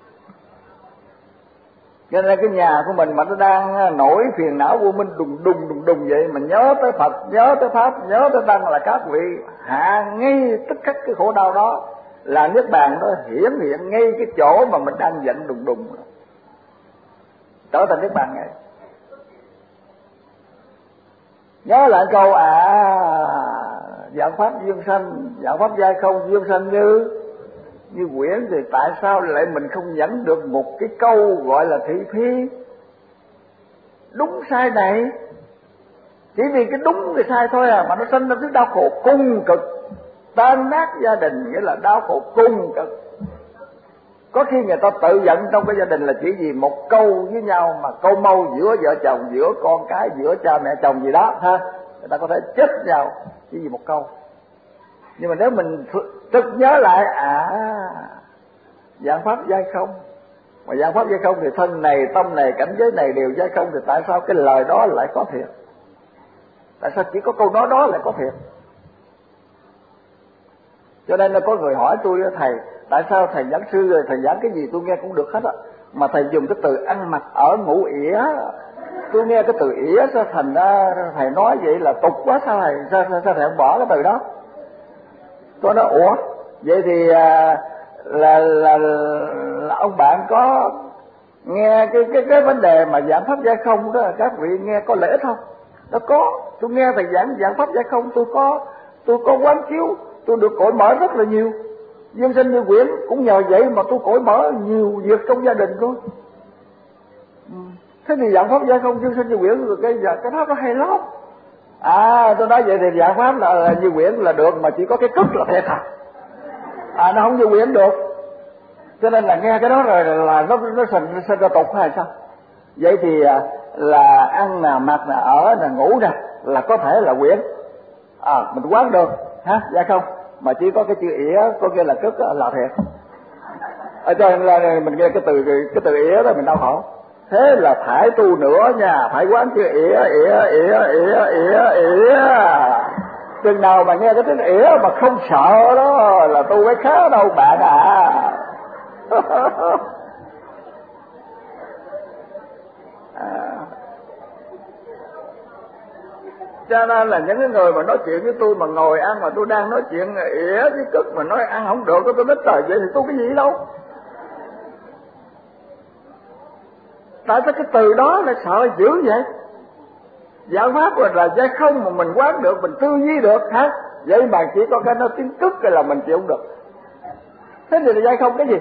Cho nên cái nhà của mình mà nó đang nổi phiền não vô minh đùng đùng đùng đùng vậy, mình nhớ tới Phật, nhớ tới Pháp, nhớ tới Tăng là các vị hạ ngay tất cả cái khổ đau đó, là niết bàn nó hiển hiện ngay cái chỗ mà mình đang giận đùng đùng, trở thành niết bàn ngay. Nhớ lại câu à, dạng pháp duyên sanh, dạng pháp giai không duyên sanh như như quyển, thì tại sao lại mình không dẫn được một cái câu gọi là thị phi đúng sai này? Chỉ vì cái đúng cái sai thôi à mà nó sinh ra cái đau khổ cung cực, tan nát gia đình, nghĩa là đau khổ cung cực. Có khi người ta tự giận trong cái gia đình là chỉ vì một câu với nhau, mà câu mâu giữa vợ chồng, giữa con cái, giữa cha mẹ chồng gì đó ha, người ta có thể chết nhau chỉ vì một câu. Nhưng mà nếu mình thực nhớ lại à, dạng pháp giai không, mà dạng pháp giai không thì thân này, tâm này, cảnh giới này đều giai không, thì tại sao cái lời đó lại có thiệt? Tại sao chỉ có câu nói đó lại có thiệt? Cho nên là có người hỏi tôi, thầy tại sao thầy giảng sư rồi thầy giảng cái gì tôi nghe cũng được hết á, mà thầy dùng cái từ ăn mặc ở ngủ ỉa, tôi nghe cái từ ỉa sao thành ra thầy nói vậy là tục quá, sao thầy sao, sao, sao thầy không bỏ cái từ đó? Tôi nói ủa vậy thì à, là, là là ông bạn có nghe cái cái cái vấn đề mà giảng pháp giai không đó, các vị nghe có lễ không? Nó có, tôi nghe thầy giảng giảng pháp giai không, tôi có tôi có quán chiếu, tôi được cởi mở rất là nhiều. Duyên sinh như quyển cũng nhờ vậy mà tôi cởi mở nhiều việc trong gia đình thôi. Thế thì dạng pháp giải không, dương sanh như quyển, cái cái đó nó hay lắm. À tôi nói vậy thì dạng pháp là, là như quyển là được, mà chỉ có cái cức là thiệt à. À nó không như quyển được. Cho nên là nghe cái đó rồi là nó nó sinh sinh ra tục hay sao? Vậy thì là ăn nè, mặc nè, ở nè, ngủ nè là có thể là quyển. À mình quán được hả? Dạ không, mà chỉ có cái chữ ỉa có nghĩa là cức là thiệt. Ở cho nên là mình nghe cái từ cái từ ỉa đó mình đau khổ. Thế là phải tu nữa nha, phải quán chữ ỉa ỉa ỉa ỉa ỉa ỉa. Chừng nào mà nghe cái tiếng ỉa mà không sợ đó là tu mới khá đâu bạn à. À. Cho nên là những cái người mà nói chuyện với tôi mà ngồi ăn mà tôi đang nói chuyện ỉa với cức mà nói ăn không được, tôi nói trời vậy thì tôi cái gì đâu. Tại sao cái từ đó lại sợ dữ vậy? Giải pháp là, là giải không mà mình quán được, mình tư duy được hả? Vậy mà chỉ có cái nó tiếng cức cái là mình chịu không được. Thế thì là giải không cái gì?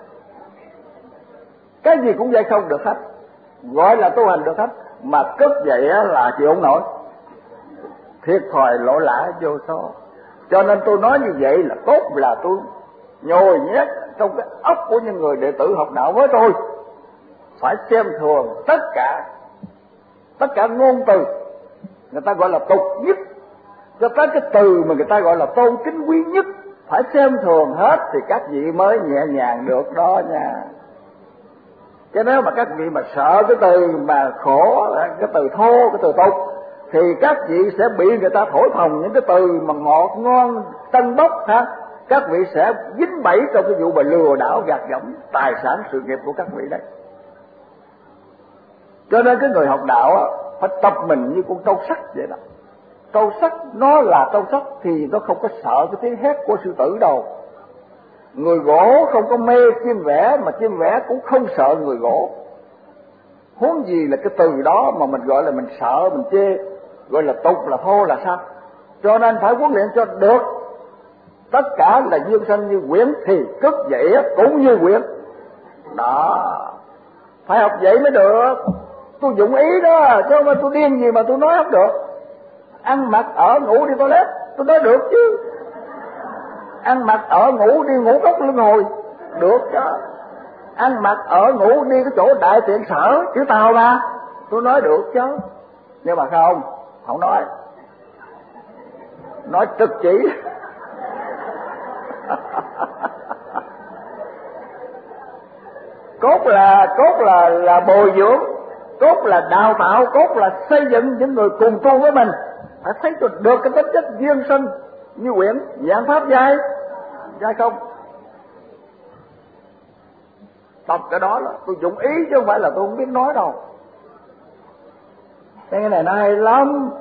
Cái gì cũng giải không được hết, gọi là tu hành được hết. Mà cức vậy là chịu không nổi, thiệt thòi lỗ lã vô số. Cho nên tôi nói như vậy là tốt là tôi nhồi nhét trong cái óc của những người đệ tử học đạo với tôi. Phải xem thường tất cả tất cả ngôn từ người ta gọi là tục nhất, cho tới cái từ mà người ta gọi là tôn kính quý nhất, phải xem thường hết thì các vị mới nhẹ nhàng được đó nha. Chứ nếu mà các vị mà sợ cái từ mà khổ, cái từ thô, cái từ tục, thì các vị sẽ bị người ta thổi phồng những cái từ mà ngọt ngon tân bốc ha. Các vị sẽ dính bẫy trong cái vụ mà lừa đảo gạt gẫm tài sản sự nghiệp của các vị đấy. Cho nên cái người học đạo á, phải tập mình như con trâu sắt vậy đó. Trâu sắt nó là trâu sắt thì nó không có sợ cái tiếng hét của sư tử đâu. Người gỗ không có mê chim vẽ, mà chim vẽ cũng không sợ người gỗ. Huống gì là cái từ đó mà mình gọi là mình sợ, mình chê, gọi là tục, là thô là sao? Cho nên phải huấn luyện cho được. Tất cả là dương sanh như quyển thì cất vậy cũng như quyển. Đó, phải học vậy mới được. Tôi dụng ý đó, chứ không phải tôi điên gì mà tôi nói không được. Ăn mặc ở ngủ đi toilet, tôi nói được chứ. Ăn mặc ở ngủ đi ngủ cốc luân hồi, được chứ. Ăn mặc ở ngủ đi cái chỗ đại tiện sở chữ tàu ra, tôi nói được chứ. Nhưng mà không, không nói. Nói trực chỉ. Cốt là cốt là là bồi dưỡng, cốt là đào tạo, cốt là xây dựng những người cùng tu với mình. Phải thấy được cái tính chất duyên sinh như quyển dạng pháp giai giai không. Tập cái đó là tôi dụng ý chứ không phải là tôi không biết nói đâu. Cái này nó hay lắm.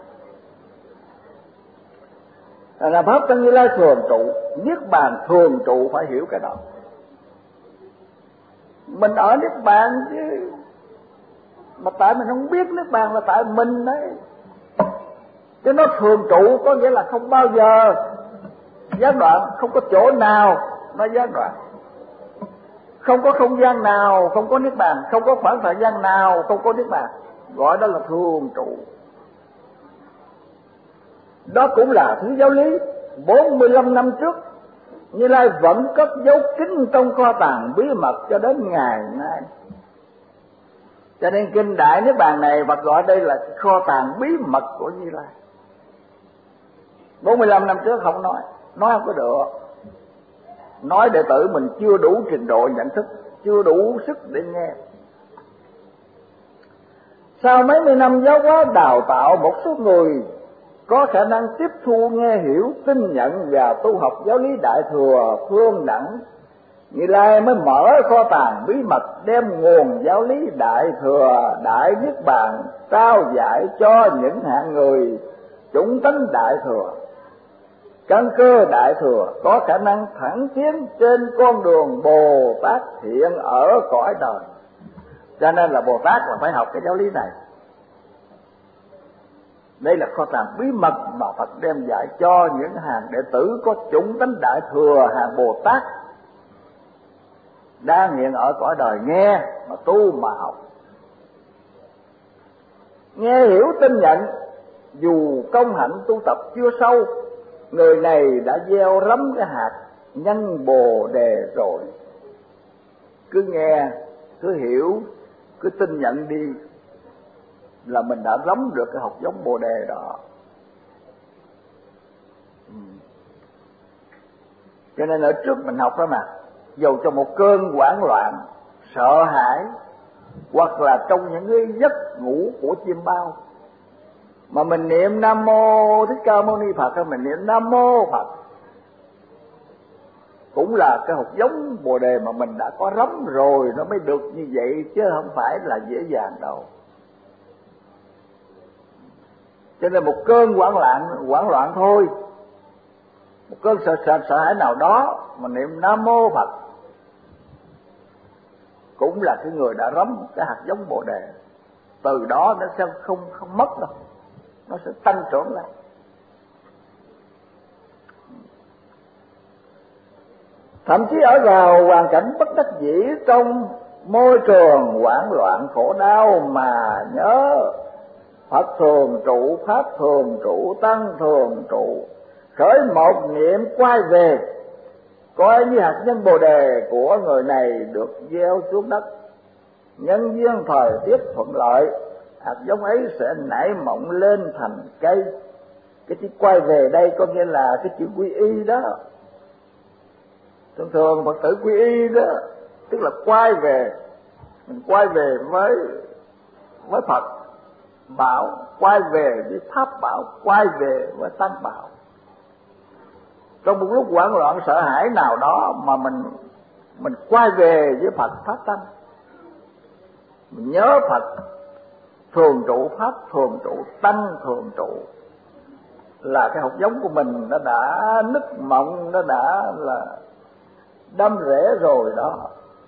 Là pháp tăng Như Lai thường trụ, niết bàn thường trụ, phải hiểu cái đó. Mình ở niết bàn chứ, mà tại mình không biết niết bàn là tại mình đấy. Chứ nó thường trụ có nghĩa là không bao giờ gián đoạn, không có chỗ nào nó gián đoạn, không có không gian nào không có niết bàn, không có khoảng thời gian nào không có niết bàn, gọi đó là thường trụ. Đó cũng là thứ giáo lý bốn mươi lăm năm trước Như Lai vẫn cất dấu kín trong kho tàng bí mật cho đến ngày nay. Cho nên kinh Đại Niết Bàn này Phật gọi đây là kho tàng bí mật của Như Lai. bốn mươi lăm năm trước không nói, nói không có được. Nói đệ tử mình chưa đủ trình độ nhận thức, chưa đủ sức để nghe. Sau mấy mươi năm giáo hóa đào tạo một số người có khả năng tiếp thu, nghe hiểu, tin nhận và tu học giáo lý Đại Thừa phương đẳng, Như Lai mới mở kho tàng bí mật, đem nguồn giáo lý Đại Thừa, Đại Niết Bàn trao dạy cho những hạng người chủng tánh Đại Thừa, căn cơ Đại Thừa, có khả năng thẳng tiến trên con đường Bồ Tát hiện ở cõi đời. Cho nên là Bồ Tát là phải học cái giáo lý này. Đây là kho tàng bí mật mà Phật đem dạy cho những hàng đệ tử có chủng tánh Đại Thừa, hàng Bồ Tát đang hiện ở cõi đời nghe mà tu mà học. nghe hiểu tin nhận, dù công hạnh tu tập chưa sâu, người này đã gieo rắm cái hạt nhân Bồ Đề rồi. Cứ nghe, cứ hiểu, cứ tin nhận đi là mình đã rắm được cái hạt giống Bồ Đề đó. Cho nên ở trước mình học đó mà, dầu cho một cơn hoảng loạn, sợ hãi, hoặc là trong những cái giấc ngủ của chim bao, mà mình niệm Nam Mô Thích Ca Mâu Ni Phật, mình niệm Nam Mô Phật, cũng là cái hạt giống Bồ Đề mà mình đã có rắm rồi, nó mới được như vậy, chứ không phải là dễ dàng đâu. Cho nên một cơn hoảng loạn, hoảng loạn thôi, một cơn sợ sợ sợ hãi nào đó mà niệm Nam Mô Phật, cũng là cái người đã rắm cái hạt giống Bồ Đề. Từ đó nó sẽ không không mất đâu, nó sẽ tăng trưởng lại. Thậm chí ở vào hoàn cảnh bất đắc dĩ, trong môi trường hoảng loạn khổ đau, mà nhớ Phật thường trụ, Pháp thường trụ, Tăng thường trụ, khởi một niệm quay về, coi như hạt nhân Bồ Đề của người này được gieo xuống đất. Nhân duyên thời tiết thuận lợi, hạt giống ấy sẽ nảy mọng lên thành cây. Cái chữ quay về đây có nghĩa là cái chữ quy y đó. Thường thường Phật tử quy y đó, tức là quay về, mình quay về với với Phật bảo, quay về với Pháp bảo, quay về với Tăng bảo. Trong một lúc hoảng loạn sợ hãi nào đó mà mình mình quay về với Phật Pháp Tăng, mình nhớ Phật thường trụ, Pháp thường trụ, Tăng thường trụ, là cái hạt giống của mình nó đã nứt mộng, nó đã là đâm rễ rồi đó.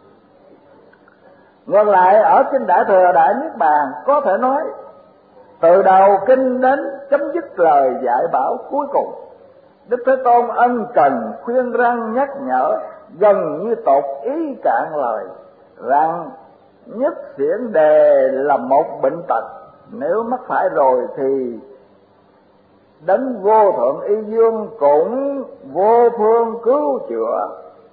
Ngược lại ở trên Đại Thừa Đại Niết Bàn có thể nói từ đầu kinh đến chấm dứt lời dạy bảo cuối cùng, Đức Thế Tôn ân cần khuyên răn nhắc nhở, gần như tột ý cạn lời, rằng nhất xiển đề là một bệnh tật, nếu mắc phải rồi thì Đấng vô thượng y dương cũng vô phương cứu chữa.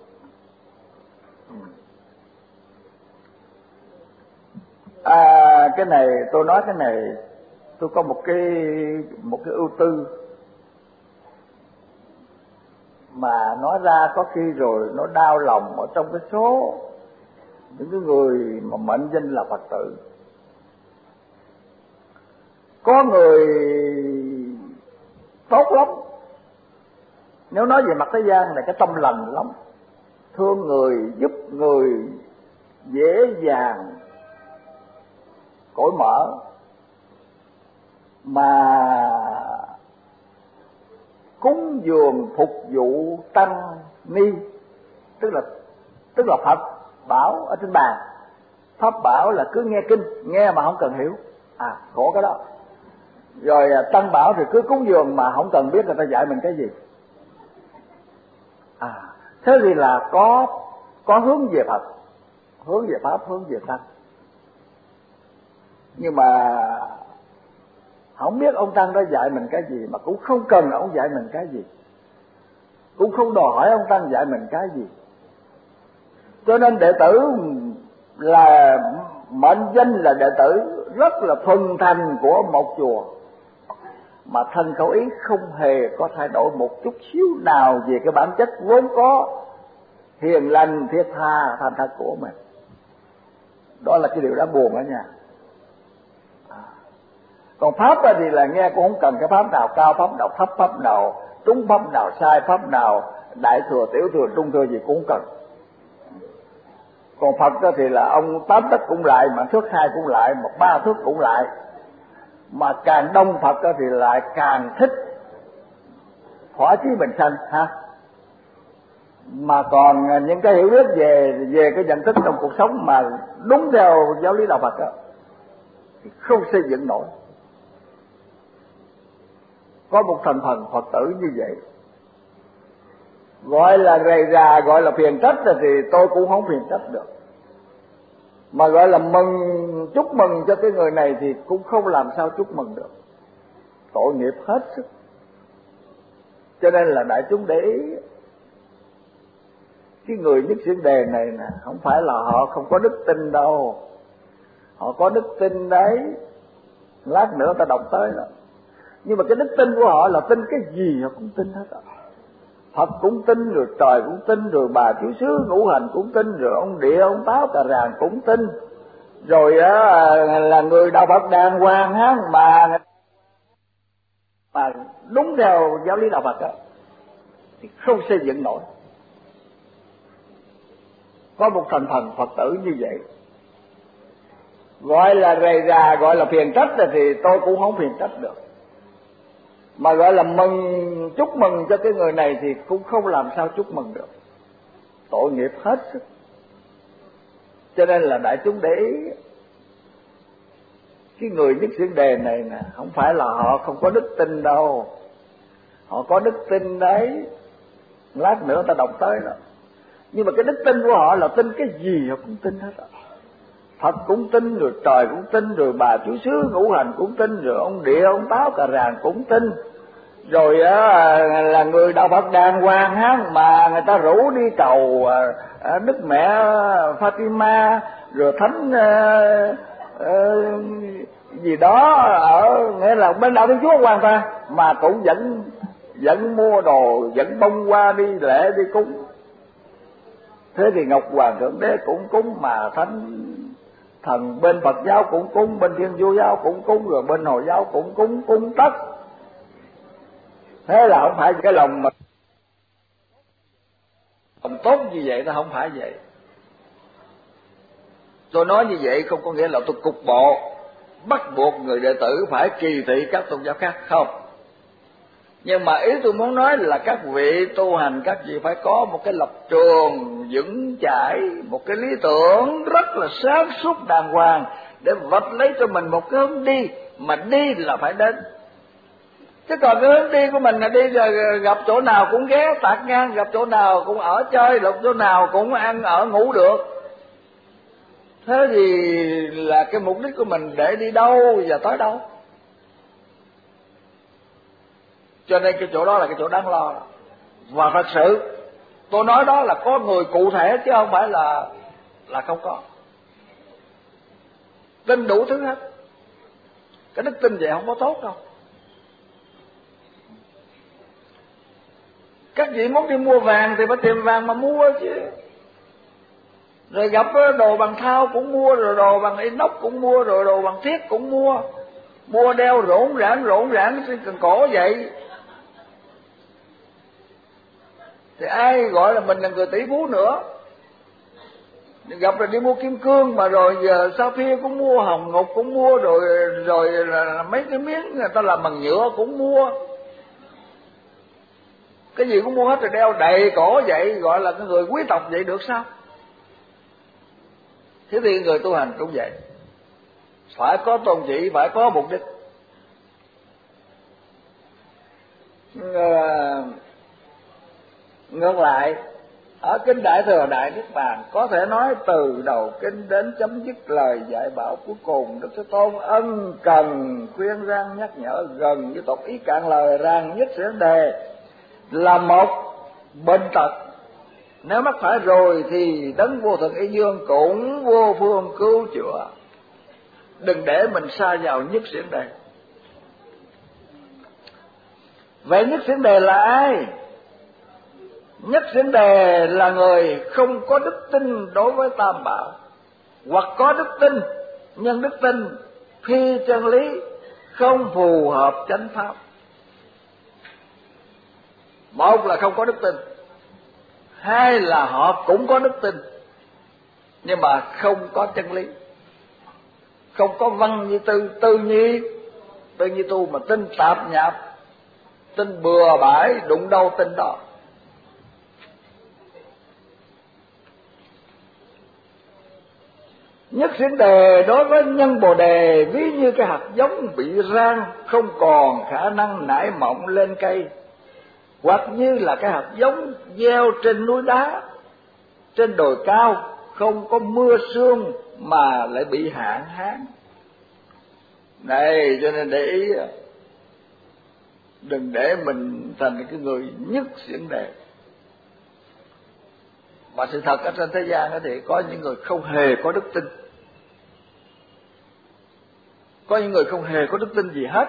À, cái này tôi nói cái này, tôi có một cái một cái ưu tư mà nói ra có khi rồi nó đau lòng ở trong cái số những cái người mà mệnh danh là Phật tử. Có người tốt lắm, nếu nói về mặt thế gian này cái tâm lành lắm, thương người, giúp người, dễ dàng, cởi mở, mà cúng dường phục vụ tăng ni, tức là tức là Phật bảo ở trên bàn. Pháp bảo là cứ nghe kinh, nghe mà không cần hiểu, à khổ cái đó. Rồi tăng bảo thì cứ cúng dường mà không cần biết người ta dạy mình cái gì. À thế thì là có có hướng về Phật, hướng về Pháp, hướng về Tăng, nhưng mà không biết ông Tăng đó dạy mình cái gì, mà cũng không cần ông dạy mình cái gì, cũng không đòi hỏi ông Tăng dạy mình cái gì. Cho nên đệ tử là mệnh danh là đệ tử rất là thuần thành của một chùa, mà thân khẩu ý không hề có thay đổi một chút xíu nào về cái bản chất vốn có hiền lành thiết tha thành thật của mình. Đó là cái điều đáng buồn đó nha. Còn Pháp thì là nghe cũng không cần cái Pháp nào cao, Pháp nào thấp, Pháp nào trúng, Pháp nào sai, Pháp nào đại thừa, tiểu thừa, trung thừa gì cũng không cần. Còn Phật thì là ông tám tấc cũng lại, mà thước hai cũng lại, một ba thước cũng lại. Mà càng đông Phật thì lại càng thích thỏa chí bình sanh ha. Mà còn những cái hiểu biết về về cái nhận thức trong cuộc sống mà đúng theo giáo lý đạo Phật đó, thì không xây dựng nổi. Có một thành phần Phật tử như vậy, gọi là rầy rà, gọi là phiền trách thì tôi cũng không phiền trách được. mà gọi là mừng, chúc mừng cho cái người này thì cũng không làm sao chúc mừng được, tội nghiệp hết sức. Cho nên là đại chúng để ý, cái người nhất xưởng đề này nè, không phải là họ không có đức tin đâu, họ có đức tin đấy, lát nữa ta đọc tới đó. Nhưng mà cái đức tin của họ là tin cái gì họ cũng tin hết á. Phật cũng tin, rồi trời cũng tin, rồi bà chú xứ ngũ hành cũng tin, rồi ông địa ông táo cà ràng cũng tin, rồi á, là người đạo Phật đàng hoàng ha, mà mà đúng theo giáo lý đạo Phật á thì không xây dựng nổi. Có một thành phần Phật tử như vậy, gọi là rầy rà, gọi là phiền trách thì tôi cũng không phiền trách được, mà gọi là mừng, chúc mừng cho cái người này thì cũng không làm sao chúc mừng được, tội nghiệp hết sức. Cho nên là đại chúng để ý, cái người nhất xưởng đề này nè, không phải là họ không có đức tin đâu, họ có đức tin đấy, lát nữa ta đọc tới đó. Nhưng mà cái đức tin của họ là tin cái gì họ cũng tin hết á. Phật cũng tin, rồi trời cũng tin, rồi bà chú xứ ngũ hành cũng tin, rồi ông địa ông táo cà ràng cũng tin, rồi á, là người đạo Phật đàng hoàng ha, mà người ta rủ đi cầu à, Đức Mẹ Fatima, rồi thánh à, à, gì đó ở nghĩa là bên đạo Thiên Chúa hoàn toàn, mà cũng vẫn vẫn mua đồ, vẫn bông hoa đi lễ đi cúng. Thế thì Ngọc Hoàng Thượng Đế cũng cúng, mà thánh thần bên Phật giáo cũng cúng, bên Thiên Chúa giáo cũng cúng, rồi bên Hồi giáo cũng cúng, cúng tất. Thế là không phải cái lòng mà lòng tốt như vậy, nó không phải vậy. Tôi nói như vậy không có nghĩa là tôi cục bộ bắt buộc người đệ tử phải kỳ thị các tôn giáo khác, không. Nhưng mà ý tôi muốn nói là các vị tu hành, các vị phải có một cái lập trường vững chãi, một cái lý tưởng rất là sáng suốt đàng hoàng để vạch lấy cho mình một cái hướng đi, mà đi là phải đến. Chứ còn cái hướng đi của mình là đi gặp chỗ nào cũng ghé tạt ngang, gặp chỗ nào cũng ở chơi, gặp chỗ nào cũng ăn ở ngủ được. Thế thì là cái mục đích của mình để đi đâu và tới đâu? Cho nên cái chỗ đó là cái chỗ đáng lo. Và thật sự tôi nói đó là có người cụ thể, chứ không phải là là không có. Tin đủ thứ hết. Cái đức tin vậy không có tốt đâu. Các vị muốn đi mua vàng thì phải tìm vàng mà mua chứ. Rồi gặp đồ bằng thau cũng mua, rồi đồ bằng inox cũng mua, rồi đồ bằng thiết cũng mua. Mua đeo rỗn rãng rỗn rãng trên cần cổ vậy. Thì ai gọi là mình là người tỷ phú nữa. Gặp rồi đi mua kim cương, mà rồi giờ sapphire cũng mua, hồng ngọc cũng mua, rồi rồi là mấy cái miếng người ta làm bằng nhựa cũng mua. Cái gì cũng mua hết rồi đeo đầy cổ vậy, gọi là cái người quý tộc vậy được sao? Thế thì người tu hành cũng vậy, phải có tôn chỉ, phải có mục đích. Ngược lại, ở kinh Đại Thừa Đại Niết Bàn có thể nói từ đầu kinh đến chấm dứt lời dạy bảo cuối cùng, Đức Thế Tôn ân cần khuyên răn nhắc nhở gần như tột ý cạn lời rằng nhất xưởng đề là một bệnh tật. Nếu mắc phải rồi thì đấng vô thượng y dương cũng vô phương cứu chữa. Đừng để mình sa vào nhất xưởng đề. Vậy nhất xưởng đề là ai? Nhất xưởng đề là người không có đức tin đối với Tam Bảo, hoặc có đức tin nhưng đức tin phi chân lý, không phù hợp chánh pháp. Một là không có đức tin, hai là họ cũng có đức tin nhưng mà không có chân lý, không có văn như tư, tư nhi tư nhi tu mà tin tạp nhạp, tin bừa bãi, đụng đâu tin đó. Nhất xưởng đề đối với nhân Bồ Đề ví như cái hạt giống bị rang, không còn khả năng nảy mọng lên cây, hoặc như là cái hạt giống gieo trên núi đá, trên đồi cao, không có mưa sương mà lại bị hạn hán. Này cho nên để ý, đừng để mình thành cái người nhất xiển đề. Mà sự thật ở trên thế gian thì có những người không hề có đức tin, có những người không hề có đức tin gì hết.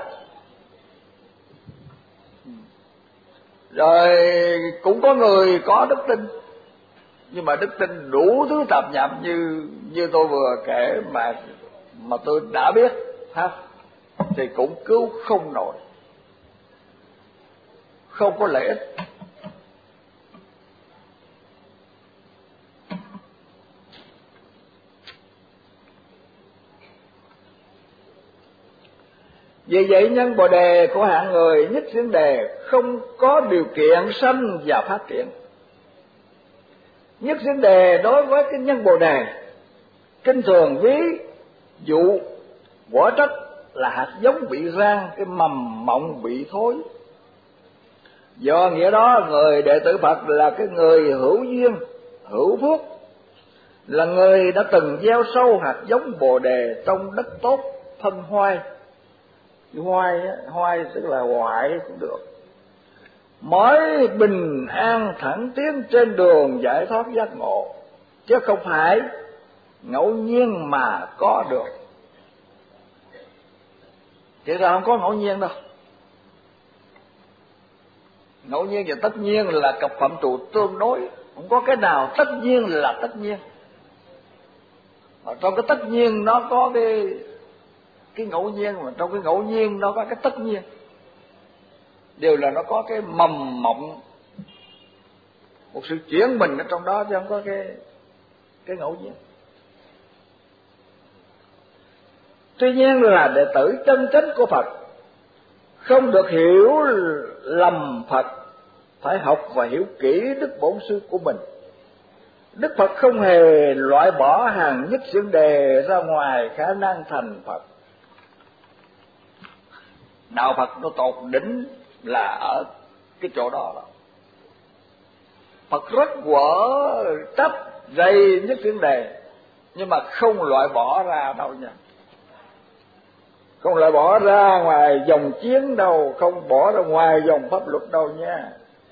Rồi cũng có người có đức tin, nhưng mà đức tin đủ thứ tạp nhạp như như tôi vừa kể mà mà tôi đã biết ha, thì cũng cứu không nổi, không có lợi ích. Vì vậy nhân Bồ đề của hạng người nhất xiển đề không có điều kiện sanh và phát triển. Nhất xiển đề đối với cái nhân Bồ đề, kinh thường ví dụ vỏ trách là hạt giống bị rang, cái mầm mộng bị thối. Do nghĩa đó, người đệ tử Phật là cái người hữu duyên, hữu phước, là người đã từng gieo sâu hạt giống Bồ đề trong đất tốt phân hoai. Hoai, hoai tức là hoại cũng được, mới bình an thẳng tiến trên đường giải thoát giác ngộ, chứ không phải ngẫu nhiên mà có được. Thì ra không có ngẫu nhiên đâu. Ngẫu nhiên và tất nhiên là cặp phạm trù tương đối, không có cái nào tất nhiên là tất nhiên. Mà trong cái tất nhiên nó có cái cái ngẫu nhiên, mà trong cái ngẫu nhiên nó có cái tất nhiên. Đều là nó có cái mầm mộng, một sự chuyển mình ở trong đó, chứ không có cái cái ngẫu nhiên. Tuy nhiên là đệ tử chân chánh của Phật không được hiểu lầm Phật, phải học và hiểu kỹ đức bổn sư của mình. Đức Phật không hề loại bỏ hàng nhất xiển đề ra ngoài khả năng thành Phật. Đạo Phật nó tột đỉnh là ở cái chỗ đó đó. Phật rất quở trách dày nhất xiển đề, nhưng mà không loại bỏ ra đâu nha. Không loại bỏ ra ngoài dòng chiến đâu, không bỏ ra ngoài dòng pháp luật đâu nha.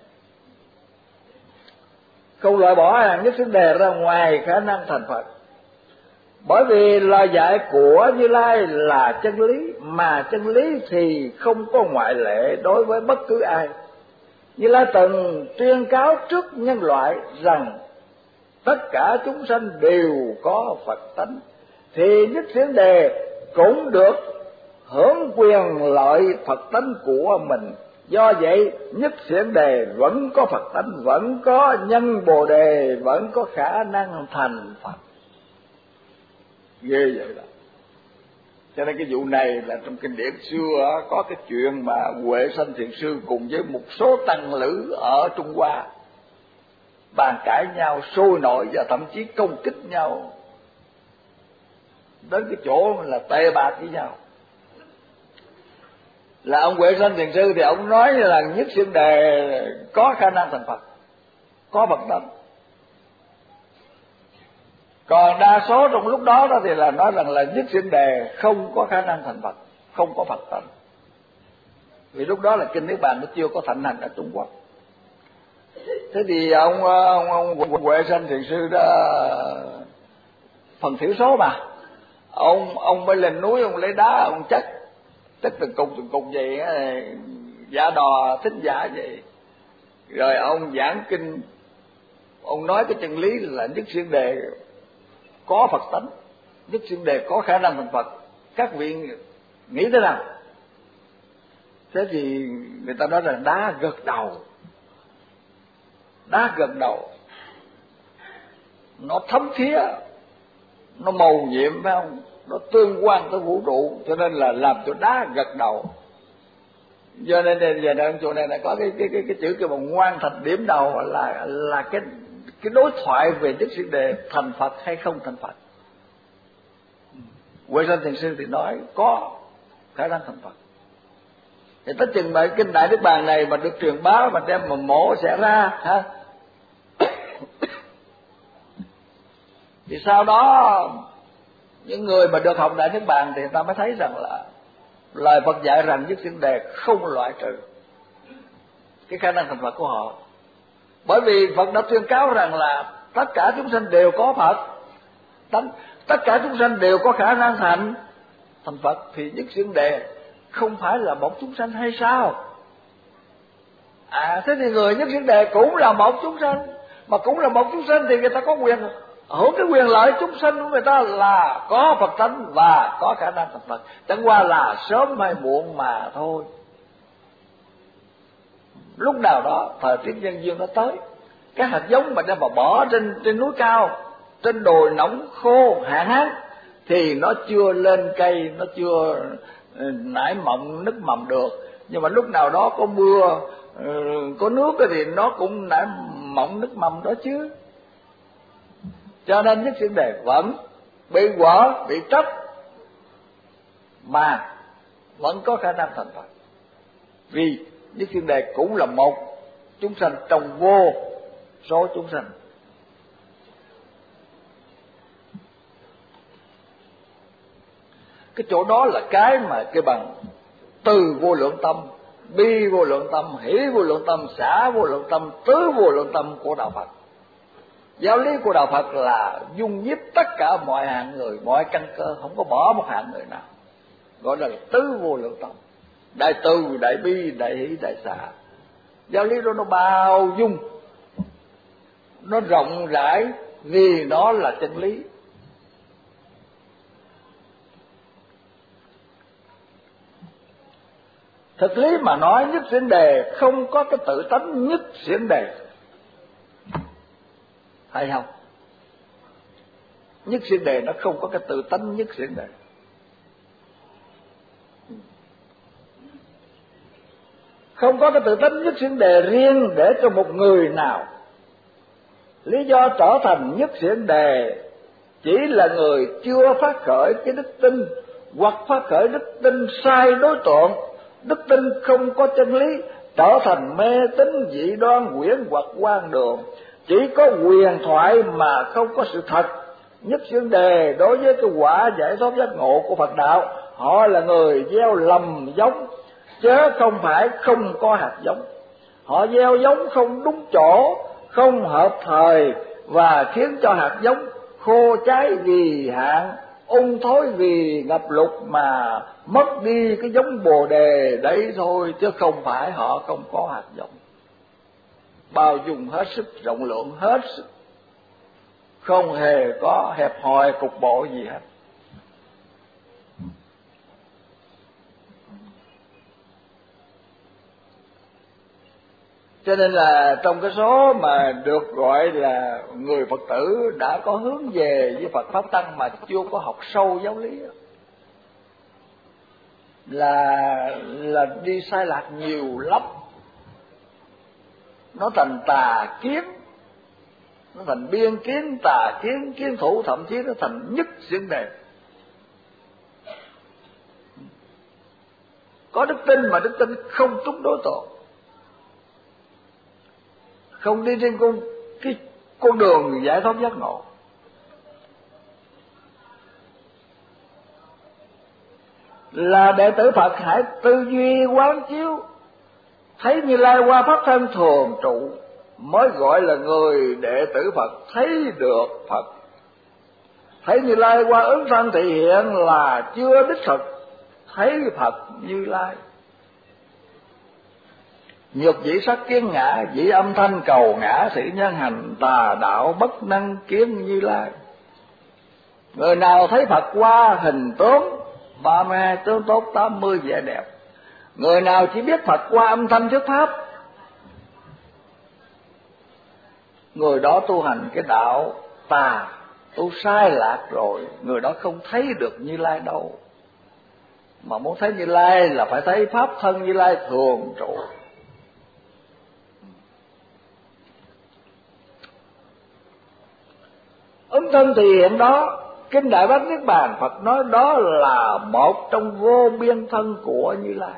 Không loại bỏ hàng nhất xiển đề ra ngoài khả năng thành Phật. Bởi vì lời dạy của Như Lai là chân lý, mà chân lý thì không có ngoại lệ đối với bất cứ ai. Như Lai từng tuyên cáo trước nhân loại rằng tất cả chúng sanh đều có Phật tánh, thì nhất xiển đề cũng được hưởng quyền lợi Phật tánh của mình. Do vậy nhất xiển đề vẫn có Phật tánh, vẫn có nhân Bồ đề, vẫn có khả năng thành Phật. Ghê vậy đó. Cho nên cái vụ này là trong kinh điển xưa có cái chuyện mà Huệ Sanh Thiền Sư cùng với một số tăng lữ ở Trung Hoa bàn cãi nhau sôi nổi và thậm chí công kích nhau đến cái chỗ là tệ bạc với nhau. Là ông Huệ Sanh Thiền Sư thì ông nói là nhất xiển đề có khả năng thành Phật, có Phật tánh. Còn đa số trong lúc đó đó thì là nói rằng là nhất xiển đề không có khả năng thành Phật, không có Phật tánh. Vì lúc đó là kinh Niết Bàn nó chưa có thịnh hành ở Trung Quốc. Thế thì ông ông, ông Huệ Sanh Thiền Sư đó phần thiểu số mà, ông ông mới lên núi, ông lấy đá ông chất chất từng cục từng cục vậy, giả đò thích giả vậy, rồi ông giảng kinh, ông nói cái chân lý là nhất xiển đề có Phật tánh, nhất xiển đề có khả năng thành Phật. Các vị nghĩ thế nào? Thế thì người ta nói là đá gật đầu. Đá gật đầu nó thấm thía, nó mầu nhiệm phải không, nó tương quan tới vũ trụ, cho nên là làm cho đá gật đầu. Do nên giờ này chỗ này là có cái cái cái cái chữ kêu bằng ngoan thạch điểm đầu, là là cái cái đối thoại về nhất xiển đề thành Phật hay không thành Phật. Huệ Sanh Thiền Sư thì nói có khả năng thành Phật. Thì tất chừng mà kinh Đại Niết Bàn này mà được truyền bá, mà đem mà mổ xẻ ra ha, Thì sau đó những người mà được học Đại Niết Bàn thì người ta mới thấy rằng là lời Phật dạy rằng nhất xưởng đề không loại trừ cái khả năng thành Phật của họ. Bởi vì Phật đã tuyên cáo rằng là tất cả chúng sanh đều có Phật, tất cả chúng sanh đều có khả năng thành thành Phật, thì nhất xưởng đề không phải là một chúng sanh hay sao? À, thế thì người nhất xưởng đề cũng là một chúng sanh, mà cũng là một chúng sanh thì người ta có quyền hưởng cái quyền lợi chúng sanh của người ta là có Phật tánh và có khả năng thành Phật, chẳng qua là sớm hay muộn mà thôi. Lúc nào đó thời tiết nhân duyên nó tới, cái hạt giống mà đem mà bỏ trên trên núi cao, trên đồi nóng khô hạn hán, thì nó chưa lên cây, nó chưa nảy mọng nứt mầm được. Nhưng mà lúc nào đó có mưa, có nước thì nó cũng nảy mọng nứt mầm đó chứ. Cho nên nhất xưởng đề vẫn bị quở, bị trách mà vẫn có khả năng thành Phật, vì nhất xưởng đề cũng là một chúng sanh trong vô số chúng sanh. Cái chỗ đó là cái mà cái bằng từ vô lượng tâm, bi vô lượng tâm, hỷ vô lượng tâm, xả vô lượng tâm, tứ vô lượng tâm của đạo Phật. Giáo lý của đạo Phật là dung nhiếp tất cả mọi hạng người, mọi căn cơ, không có bỏ một hạng người nào, gọi là tứ vô lượng tâm, đại từ, đại bi, đại hỷ, đại xả. Giáo lý đó nó bao dung, nó rộng rãi vì nó là chân lý. Thực lý mà nói, nhất xưởng đề không có cái tự tánh nhất xưởng đề, hay không? Nhất xưởng đề nó không có cái tự tánh nhất xưởng đề. Không có cái tự tánh nhất xưởng đề riêng để cho một người nào. Lý do trở thành nhất xưởng đề chỉ là người chưa phát khởi cái đức tin, hoặc phát khởi đức tin sai đối tượng, đức tin không có chân lý, trở thành mê tín dị đoan quyển hoặc quan đường, chỉ có huyền thoại mà không có sự thật. Nhất xưởng đề đối với cái quả giải thoát giác ngộ của Phật đạo, họ là người gieo lầm giống chứ không phải không có hạt giống. Họ gieo giống không đúng chỗ, không hợp thời, và khiến cho hạt giống khô cháy vì hạn, ung thối vì ngập lụt, mà mất đi cái giống bồ đề đấy thôi, chứ không phải họ không có hạt giống. Bao dung hết sức, rộng lượng hết sức, không hề có hẹp hòi cục bộ gì hết. Cho nên là trong cái số mà được gọi là người Phật tử đã có hướng về với Phật Pháp Tăng mà chưa có học sâu giáo lý, là là đi sai lạc nhiều lắm. Nó thành tà kiến, nó thành biên kiến, tà kiến, kiến thủ, thậm chí nó thành nhất xưởng đề. Có đức tin mà đức tin không trúng đối tượng, không đi trên con cái con đường giải thoát giác ngộ. Là đệ tử Phật hãy tư duy quán chiếu, thấy Như Lai qua pháp thân thường trụ, mới gọi là người đệ tử Phật thấy được Phật. Thấy Như Lai qua ứng thân thị hiện là chưa đích thực thấy Phật Như Lai. Nhược dĩ sắc kiến ngã, dĩ âm thanh cầu ngã, sĩ nhân hành tà đạo bất năng kiến Như Lai. Người nào thấy Phật qua hình tướng ba mươi hai tướng tốt, tám mươi vẻ đẹp, người nào chỉ biết Phật qua âm thanh thuyết pháp, người đó tu hành cái đạo tà, tu sai lạc rồi, người đó không thấy được Như Lai đâu. Mà muốn thấy Như Lai là phải thấy pháp thân Như Lai thường trụ. Ứng thân thì hiện đó, Kinh Đại Bát Niết Bàn Phật nói đó là một trong vô biên thân của Như Lai.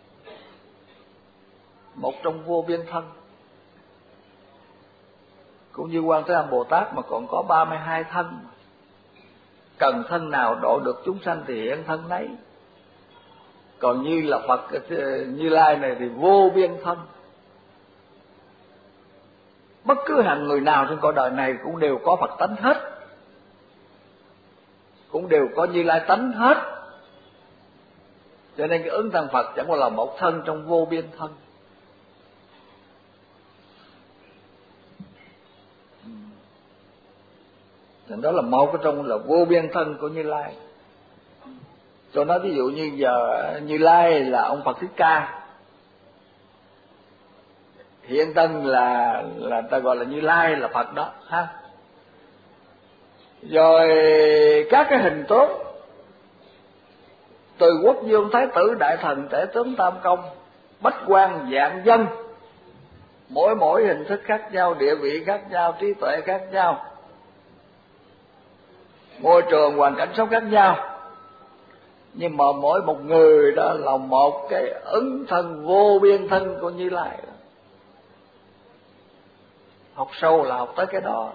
Một trong vô biên thân. Cũng như Quan Thế Âm Bồ Tát mà còn có ba mươi hai thân, cần thân nào độ được chúng sanh thì hiện thân nấy. Còn như là Phật Như Lai này thì vô biên thân. Bất cứ hàng người nào trên cõi đời này cũng đều có Phật tánh hết, cũng đều có Như Lai tánh hết. Cho nên cái ứng thân Phật chẳng qua là một thân trong vô biên thân. Nên đó là một cái trong là vô biên thân của Như Lai. Tôi nói ví dụ như giờ Như Lai là ông Phật Thích Ca, hiện thân là là ta gọi là Như Lai là Phật đó ha. Rồi các cái hình tốt từ quốc vương, thái tử, đại thần, tể tướng, tam công, bách quan, vạn dân, mỗi mỗi hình thức khác nhau, địa vị khác nhau, trí tuệ khác nhau, môi trường hoàn cảnh sống khác nhau, nhưng mà mỗi một người đó là một cái ứng thân vô biên thân của Như Lai. Học sâu là học tới cái đó.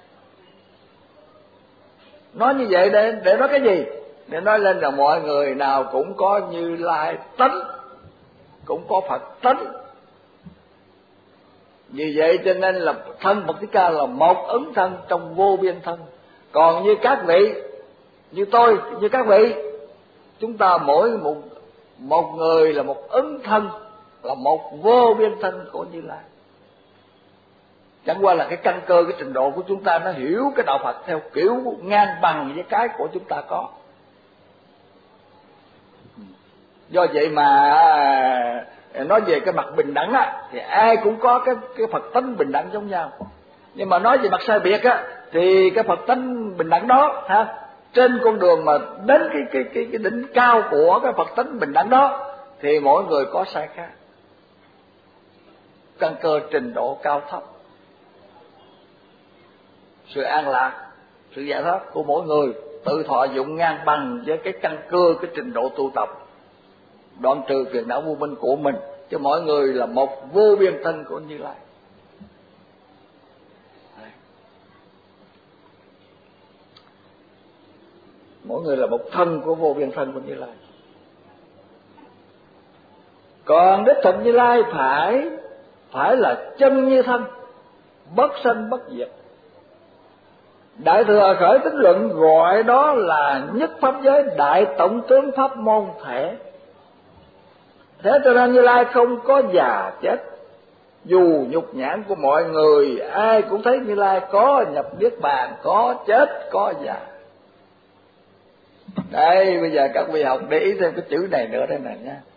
Nói như vậy để để nói cái gì? Để nói lên là mọi người nào cũng có Như Lai tánh, cũng có Phật tánh. Vì vậy cho nên là thân Phật Thích Ca là một ứng thân trong vô biên thân. Còn như các vị, như tôi, như các vị, chúng ta mỗi một một người là một ứng thân, là một vô biên thân của Như Lai. Chẳng qua là cái căn cơ, cái trình độ của chúng ta nó hiểu cái đạo Phật theo kiểu ngang bằng với cái của chúng ta có. Do vậy mà nói về cái mặt bình đẳng á, thì ai cũng có cái cái Phật tánh bình đẳng giống nhau. Nhưng mà nói về mặt sai biệt á, thì cái Phật tánh bình đẳng đó ha, trên con đường mà đến cái cái cái cái đỉnh cao của cái Phật tánh bình đẳng đó, thì mỗi người có sai khác, căn cơ trình độ cao thấp, sự an lạc, sự giải thoát của mỗi người tự thọ dụng ngang bằng với cái căn cơ, cái trình độ tu tập, đoạn trừ phiền não vô minh của mình. Chứ mỗi người là một vô biên thân của Như Lai. Mỗi người là một thân của vô biên thân của Như Lai. Còn đích thực Như Lai phải phải là chân như thân, bất sanh bất diệt. Đại Thừa Khởi Tín Luận gọi đó là nhất pháp giới đại tổng tướng pháp môn thể. Thế cho nên Như Lai không có già chết. Dù nhục nhãn của mọi người ai cũng thấy Như Lai có nhập niết bàn, có chết, có già. Đây bây giờ các vị học để ý thêm cái chữ này nữa đây này nha.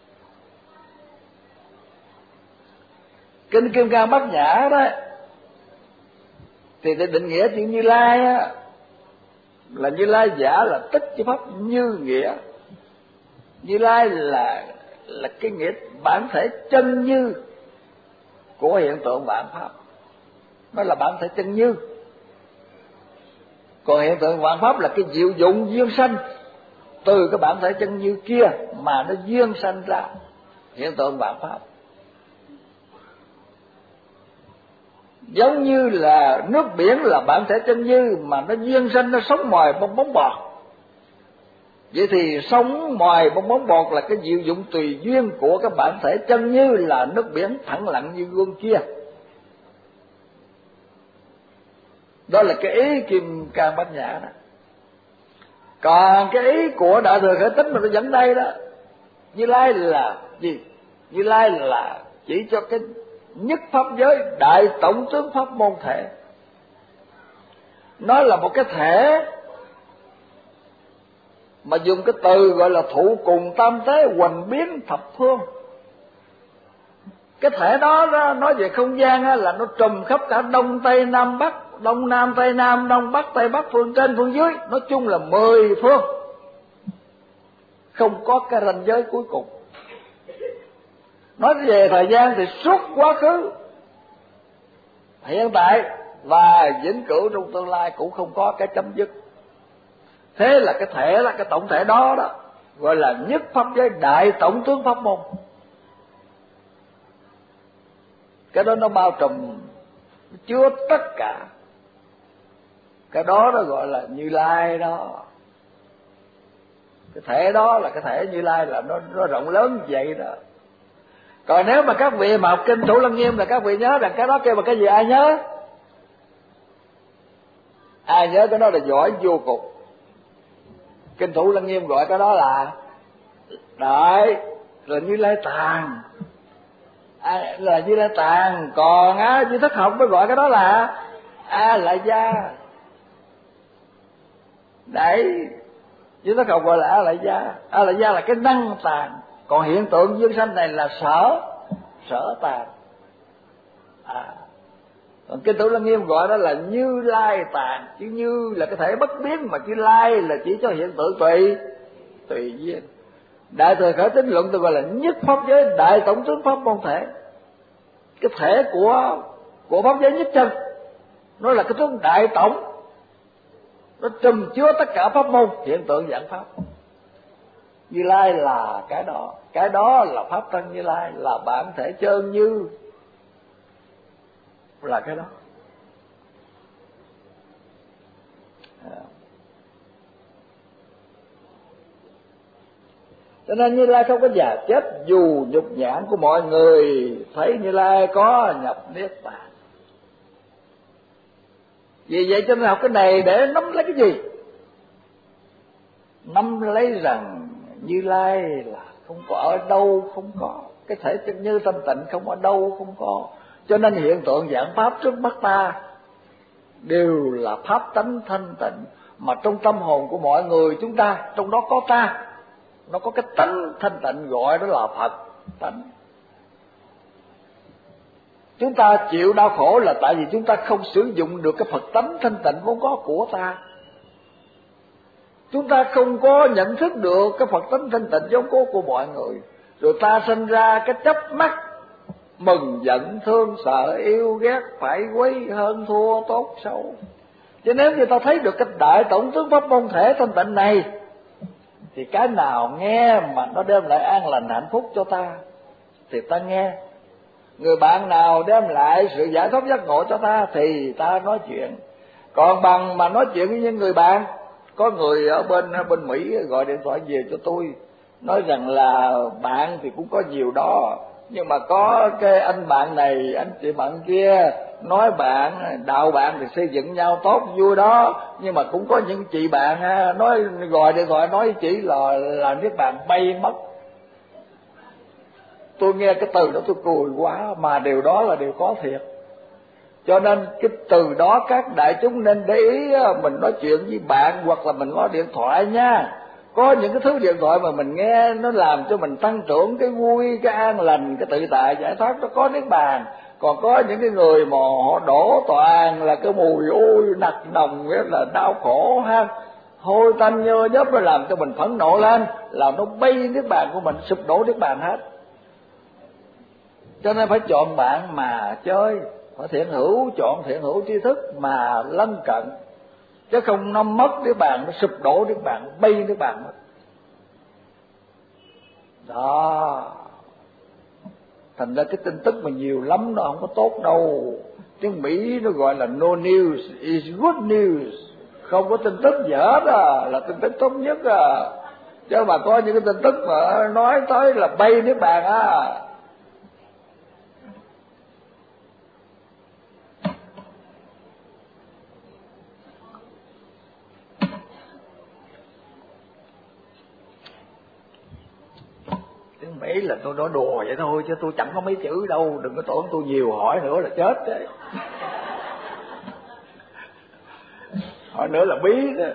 Kinh Kim Cang Bát Nhã đó thì để định nghĩa chữ Như Lai á, là Như Lai giả là tích chữ pháp như nghĩa. Như Lai là là cái nghĩa bản thể chân như của hiện tượng vạn pháp. Nó là bản thể chân như. Còn hiện tượng vạn pháp là cái diệu dụng duyên sanh từ cái bản thể chân như kia mà nó duyên sanh ra hiện tượng vạn pháp. Giống như là nước biển là bản thể chân như mà nó duyên sanh, nó sống mòi bong bóng bọt. Vậy thì sống mòi bong bóng bọt là cái diệu dụng tùy duyên của cái bản thể chân như là nước biển thẳng lặng như gương kia. Đó là cái ý Kim Cang Bát Nhã đó. Còn cái ý của Đại Thừa Khởi Tín mà nó dẫn đây đó, Như Lai là gì? Như Lai là chỉ cho cái nhất pháp giới đại tổng tướng pháp môn thể. Nó là một cái thể mà dùng cái từ gọi là thụ cùng tam thế hoành biến thập phương. Cái thể đó, đó nói về không gian á, là nó trùm khắp cả đông tây nam bắc, đông nam tây nam, đông bắc tây bắc, phương trên phương dưới, nói chung là mười phương, không có cái ranh giới cuối cùng. Nói về thời gian thì suốt quá khứ, hiện tại và vĩnh cửu trong tương lai cũng không có cái chấm dứt. Thế là cái thể, là cái tổng thể đó đó gọi là nhất pháp giới đại tổng tướng pháp môn. Cái đó nó bao trùm chứa tất cả. Cái đó nó gọi là Như Lai đó. Cái thể đó là cái thể Như Lai, là nó nó rộng lớn như vậy đó. Còn nếu mà các vị mà học kinh Thủ Lăng Nghiêm là các vị nhớ rằng cái đó kêu bằng cái gì, ai nhớ? Ai nhớ cái đó là giỏi vô cùng. Kinh Thủ Lăng Nghiêm gọi cái đó là Đại, là Như Lai Tạng, à, là Như Lai Tạng. Còn á Di Thức học mới gọi cái đó là A Lại Gia. Đấy, Di Thức học gọi là A Lại Gia. A Lại Gia là cái năng tạng. Còn hiện tượng dương sanh này là sở sở tạng. À, còn Kinh Thủ Lăng Nghiêm gọi đó là Như Lai Tạng. Chứ Như là cái thể bất biến, mà chữ Lai là chỉ cho hiện tượng tùy tùy duyên. Đại Thừa Khởi Tín Luận tôi gọi là nhất pháp giới đại tổng tướng pháp môn thể. Cái thể của của pháp giới nhất chân, nó là cái tướng đại tổng, nó trùm chứa tất cả pháp môn hiện tượng dạng pháp. Như Lai là cái đó, cái đó là pháp thân Như Lai, là bản thể chân như, là cái đó. Cho nên Như Lai không có già chết, dù nhục nhãn của mọi người thấy Như Lai có nhập niết bàn. Vì vậy cho nên học cái này để nắm lấy cái gì? Nắm lấy rằng Như Lai là không có ở đâu không có, cái thể chân như thanh tịnh không ở đâu không có. Cho nên hiện tượng dạng pháp trước mắt ta đều là pháp tánh thanh tịnh, mà trong tâm hồn của mọi người chúng ta, trong đó có ta, nó có cái tánh thanh tịnh, gọi đó là Phật tánh. Chúng ta chịu đau khổ là tại vì chúng ta không sử dụng được cái Phật tánh thanh tịnh vốn có của ta. Chúng ta không có nhận thức được cái Phật tánh thanh tịnh vốn có của mọi người, rồi ta sinh ra cái chấp mắt, mừng giận thương sợ yêu ghét, phải quấy hơn thua tốt xấu. Cho nếu như ta thấy được cái đại tổng tướng pháp môn thể thanh tịnh này, thì cái nào nghe mà nó đem lại an lành hạnh phúc cho ta thì ta nghe. Người bạn nào đem lại sự giải thoát giác ngộ cho ta thì ta nói chuyện. Còn bằng mà nói chuyện với những người bạn, có người ở bên bên Mỹ gọi điện thoại về cho tôi, nói rằng là bạn thì cũng có nhiều đó, nhưng mà có cái anh bạn này, anh chị bạn kia nói bạn, đạo bạn thì xây dựng nhau tốt vui đó, nhưng mà cũng có những chị bạn nói gọi điện thoại nói chỉ là là niết bàn bay mất. Tôi nghe cái từ đó tôi cười quá, mà điều đó là điều có thiệt. Cho nên cái từ đó các đại chúng nên để ý, mình nói chuyện với bạn hoặc là mình nói điện thoại nha, có những cái thứ điện thoại mà mình nghe nó làm cho mình tăng trưởng cái vui, cái an lành, cái tự tại giải thoát, nó có niết bàn. Còn có những cái người mà họ đổ toàn là cái mùi ôi nặc đồng, rất là đau khổ ha, hôi tanh nhơ nhớp, nó làm cho mình phẫn nộ lên, là nó bay niết bàn của mình, sụp đổ niết bàn hết. Cho nên phải chọn bạn mà chơi, phải thiện hữu, chọn thiện hữu tri thức mà lân cận, chứ không nó mất niết bàn, nó sụp đổ niết bàn, bay niết bàn mất. Đó, thành ra cái tin tức mà nhiều lắm nó không có tốt đâu. Tiếng Mỹ nó gọi là no news is good news, không có tin tức gì hết à, là tin tức tốt nhất à. Chứ mà có những cái tin tức mà nói tới là bay niết bàn á. Mỹ là tôi nói đùa vậy thôi, chứ tôi chẳng có mấy chữ đâu, đừng có tưởng tôi nhiều hỏi nữa là chết đấy. Hỏi nữa là bí đó.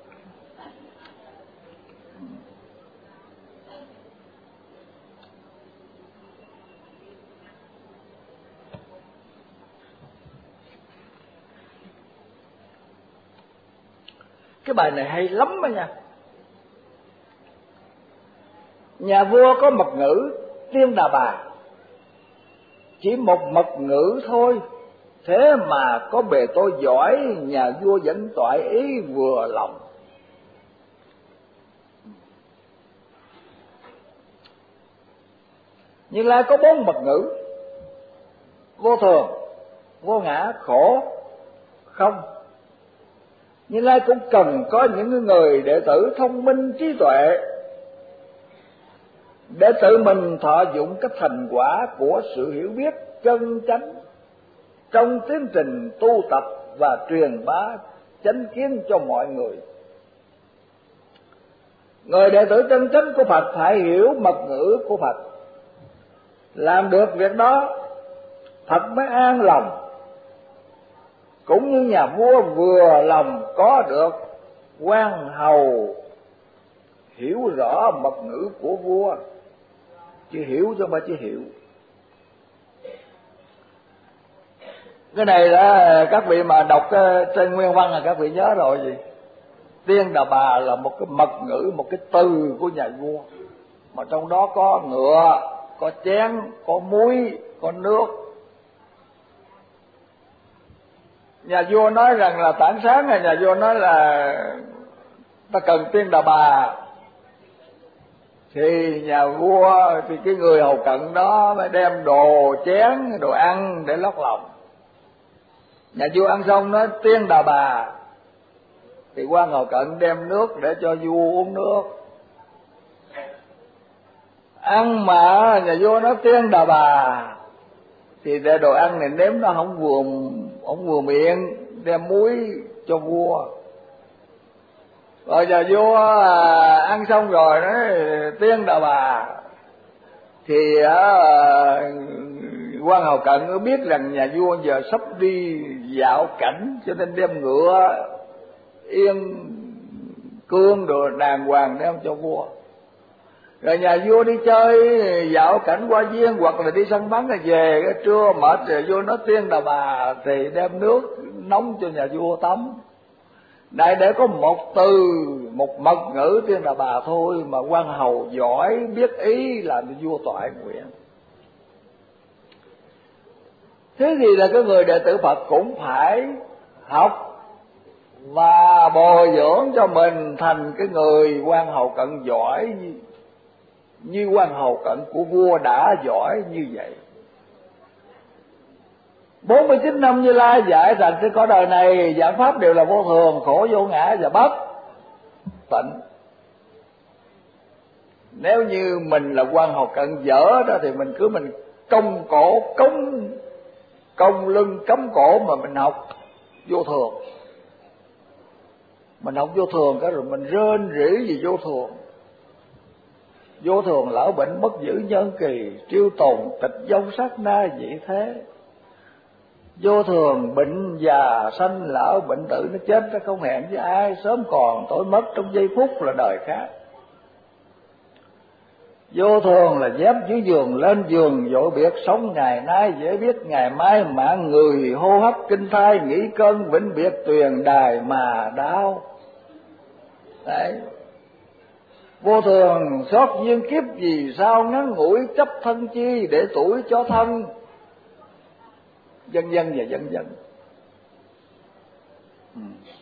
Cái bài này hay lắm đó nha. Nhà vua có mật ngữ Tiên Đà Bà, chỉ một mật ngữ thôi, thế mà có bề tôi giỏi, nhà vua vẫn toại ý vừa lòng. Như Lai có bốn mật ngữ: vô thường, vô ngã khổ không. Như Lai cũng cần có những người đệ tử thông minh trí tuệ để tự mình thọ dụng các thành quả của sự hiểu biết chân chánh trong tiến trình tu tập và truyền bá chánh kiến cho mọi người. Người đệ tử chân chánh của Phật phải hiểu mật ngữ của Phật, làm được việc đó Phật mới an lòng. Cũng như nhà vua vừa lòng có được quan hầu hiểu rõ mật ngữ của vua, chứ hiểu cho mà chứ hiểu. Cái này là các vị mà đọc trên nguyên văn là các vị nhớ rồi gì. Tiên Đà Bà là một cái mật ngữ, một cái từ của nhà vua, mà trong đó có ngựa, có chén, có muối, có nước. Nhà vua nói rằng là tảng sáng này, nhà vua nói là ta cần Tiên Đà Bà, thì nhà vua thì cái người hầu cận đó mới đem đồ chén, đồ ăn để lót lòng. Nhà vua ăn xong nói Tiên Đà Bà, thì quan hầu cận đem nước để cho vua uống nước. Ăn mà nhà vua nói Tiên Đà Bà, thì để đồ ăn này nếm nó không vừa không vừa miệng, đem muối cho vua. Rồi nhà vua à, ăn xong rồi nói Tiên Đà Bà, thì à, quan hầu cận nó biết rằng nhà vua giờ sắp đi dạo cảnh, cho nên đem ngựa yên cương đồ đàng hoàng đem cho vua. Rồi nhà vua đi chơi dạo cảnh qua viên hoặc là đi săn bắn rồi về, cái trưa mệt rồi vua nói Tiên Đà Bà, thì đem nước nóng cho nhà vua tắm. Đại để có một từ, một mật ngữ Tiên Đà Bà thôi mà quan hầu giỏi biết ý làm cho vua toại nguyện. Thế thì là cái người đệ tử Phật cũng phải học và bồi dưỡng cho mình thành cái người quan hầu cận giỏi như, như quan hầu cận của vua đã giỏi như vậy. bốn mươi chín năm Như Lai dạy rằng trên cõi đời này giảng pháp đều là vô thường, khổ, vô ngã và bất tịnh. Nếu như mình là quan hầu cận dở đó thì mình cứ mình cong cổ cống cong lưng cắm cổ mà mình học vô thường. Mình học vô thường cái rồi mình rên rỉ gì vô thường. Vô thường lão bệnh bất giữ nhân kỳ, triêu tồn tịch vong sát na vậy thế. Vô thường bệnh già sanh lão bệnh tử, nó chết nó không hẹn với ai, sớm còn tối mất trong giây phút là đời khác. Vô thường là dép dưới giường lên giường dội biệt, sống ngày nay dễ biết ngày mai mạng người, hô hấp kinh thai nghĩ cơn vĩnh biệt tuyền đài mà đau. Đấy. Vô thường xót duyên kiếp vì sao ngắn ngủi, chấp thân chi để tuổi cho thân, vân vân và vân vân. Ừ.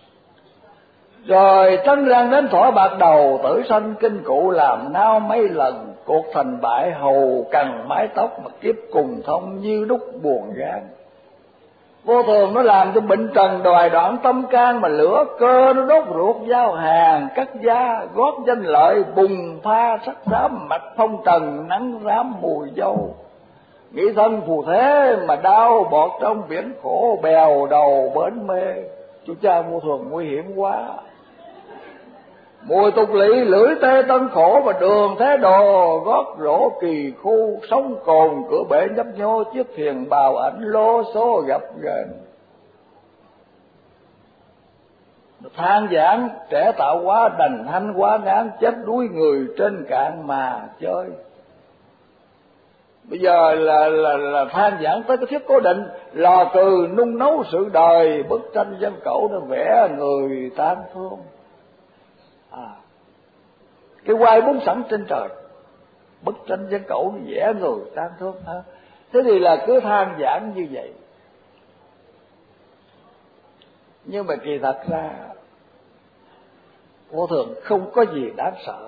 Rồi trấn răng đến thỏ bạc đầu, tử sanh kinh cụ làm nao mấy lần, cuộc thành bại hầu cằn mái tóc mà kiếp cùng thông như đúc buồn gan. Vô thường nó làm cho bệnh trần đòi đoạn tâm can, mà lửa cơ nó đốt ruột giao hàng cắt da, gót danh lợi bùng pha sắc xám, mặt phong trần nắng rám mùi dâu. Nghĩ thân phù thế mà đau bọt trong biển khổ, bèo đầu bến mê. Chú cha vô thường nguy hiểm quá. Mùi tục lỵ lưỡi tê tân khổ, và đường thế đồ gót rổ kỳ khu, sống cồn cửa bể nhấp nhô, chiếc thuyền bào ảnh lô số gặp gền. Than giảng trẻ tạo quá đành hanh quá ngán, chết đuối người trên cạn mà chơi. Bây giờ là là là than giảng tới cái thiết cố định, lò từ nung nấu sự đời, bức tranh dân cẩu nó vẽ người tan thương. À, cái quai bốn sẵn trên trời, bức tranh dân cẩu vẽ người tan thương ha. Thế thì là cứ than giảng như vậy. Nhưng mà kỳ thật ra vô thường không có gì đáng sợ.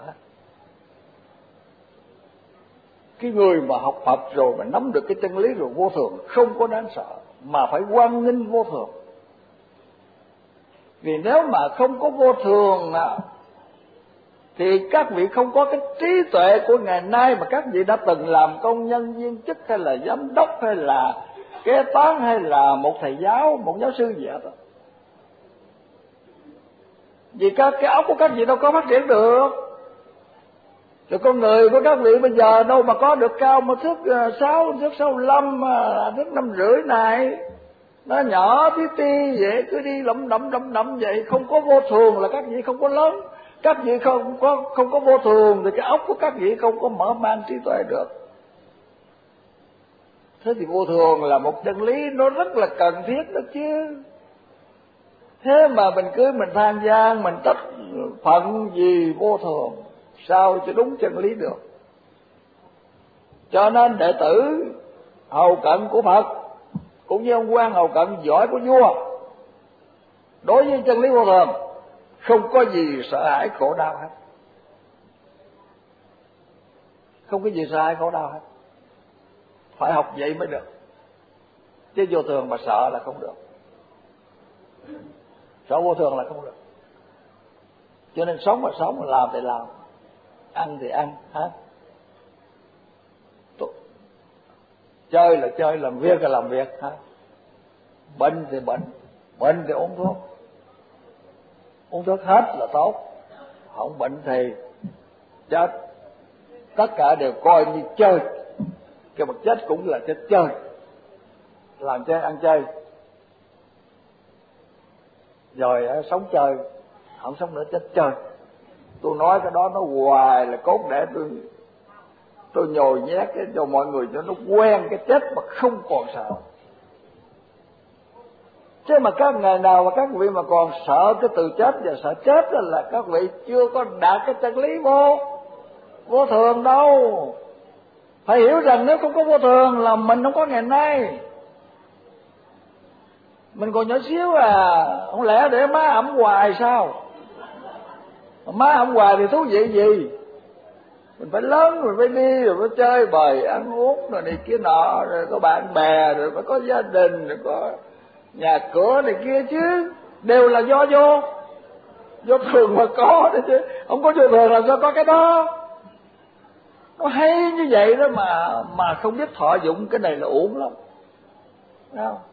Cái người mà học Phật rồi mà nắm được cái chân lý rồi, vô thường không có đáng sợ. mà phải hoan nghênh vô thường. Vì nếu mà không có vô thường thì các vị không có cái trí tuệ của ngày nay mà các vị đã từng làm công nhân viên chức hay là giám đốc hay là kế toán hay là một thầy giáo, một giáo sư gì hết. Vì các cái óc của các vị đâu có phát triển được. Rồi con người của các vị bây giờ đâu mà có được cao một thước sáu, thước sáu lăm, thước năm rưỡi này. Nó nhỏ tí ti vậy, cứ đi lẩm đẩm lẩm đẩm vậy, không có vô thường là các vị không có lớn. Các vị không có không có vô thường thì cái óc của các vị không có mở mang trí tuệ được. Thế thì vô thường là một chân lý nó rất là cần thiết đó chứ. Thế mà mình cứ mình than gian, mình trách phận gì vô thường, sao cho đúng chân lý được. Cho nên đệ tử hầu cận của Phật cũng như ông quan hầu cận giỏi của vua, đối với chân lý vô thường không có gì sợ hãi khổ đau hết. Không có gì sợ hãi khổ đau hết. Phải học vậy mới được. Chứ vô thường mà sợ là không được. Sợ vô thường là không được. Cho nên sống mà sống, mà làm thì làm, ăn thì ăn hết. Chơi là chơi, làm việc là làm việc hết. Bệnh thì bệnh, bệnh thì uống thuốc, uống thuốc hết là tốt. Không bệnh thì chết. Tất cả đều coi như chơi. Cái vật chết cũng là chết chơi, làm chơi ăn chơi, rồi sống chơi, không sống nữa chết chơi. Tôi nói cái đó nó hoài là cốt để tôi tôi nhồi nhét cái cho mọi người cho nó quen cái chết mà không còn sợ. Chứ mà các ngày nào mà các vị mà còn sợ cái từ chết và sợ chết là các vị chưa có đạt cái chân lý vô vô thường đâu. Phải hiểu rằng nếu không có vô thường là mình không có ngày nay. Mình còn nhỏ xíu à, không lẽ để má ẩm hoài sao? Má ẩm hoài thì thú vị gì? Mình phải lớn, mình phải đi, rồi phải chơi bời, ăn uống, rồi này kia nọ, rồi có bạn bè, rồi phải có gia đình, rồi có nhà cửa này kia chứ. Đều là do vô vô thường mà có đấy chứ. Không có vô thường làm sao có cái đó. Nó hay như vậy đó mà mà không biết thọ dụng cái này là uổng lắm. Thấy không?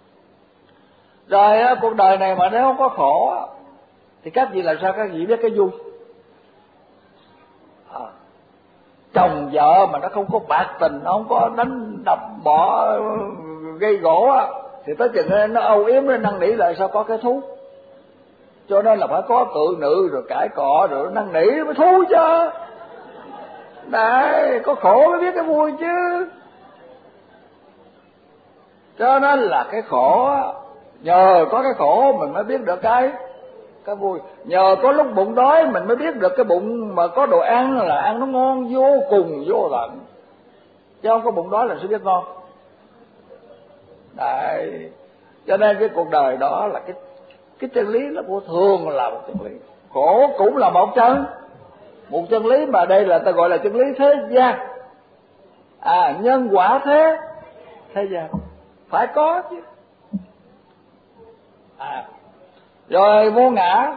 Rồi cuộc đời này mà nếu không có khổ thì các vị làm sao các vị biết cái vui? À, chồng vợ mà nó không có bạc tình, nó không có đánh đập bỏ gây gỗ thì tới chừng nó âu yếm, nó năn nỉ lại sao có cái thú. Cho nên là phải có cự nữ rồi cãi cọ rồi năn nỉ mới thú chứ. Đấy, có khổ mới biết cái vui chứ. Cho nên là cái khổ, nhờ có cái khổ mình mới biết được cái cái vui. Nhờ có lúc bụng đói mình mới biết được cái bụng mà có đồ ăn là ăn nó ngon vô cùng vô tận. Chứ không có bụng đói là sẽ biết ngon. Đấy, cho nên cái cuộc đời đó là cái cái chân lý là vô thường là một chân lý, khổ cũng là một chân một chân lý, mà đây là ta gọi là chân lý thế gian. À, nhân quả thế thế gian phải có chứ. À, rồi vô ngã.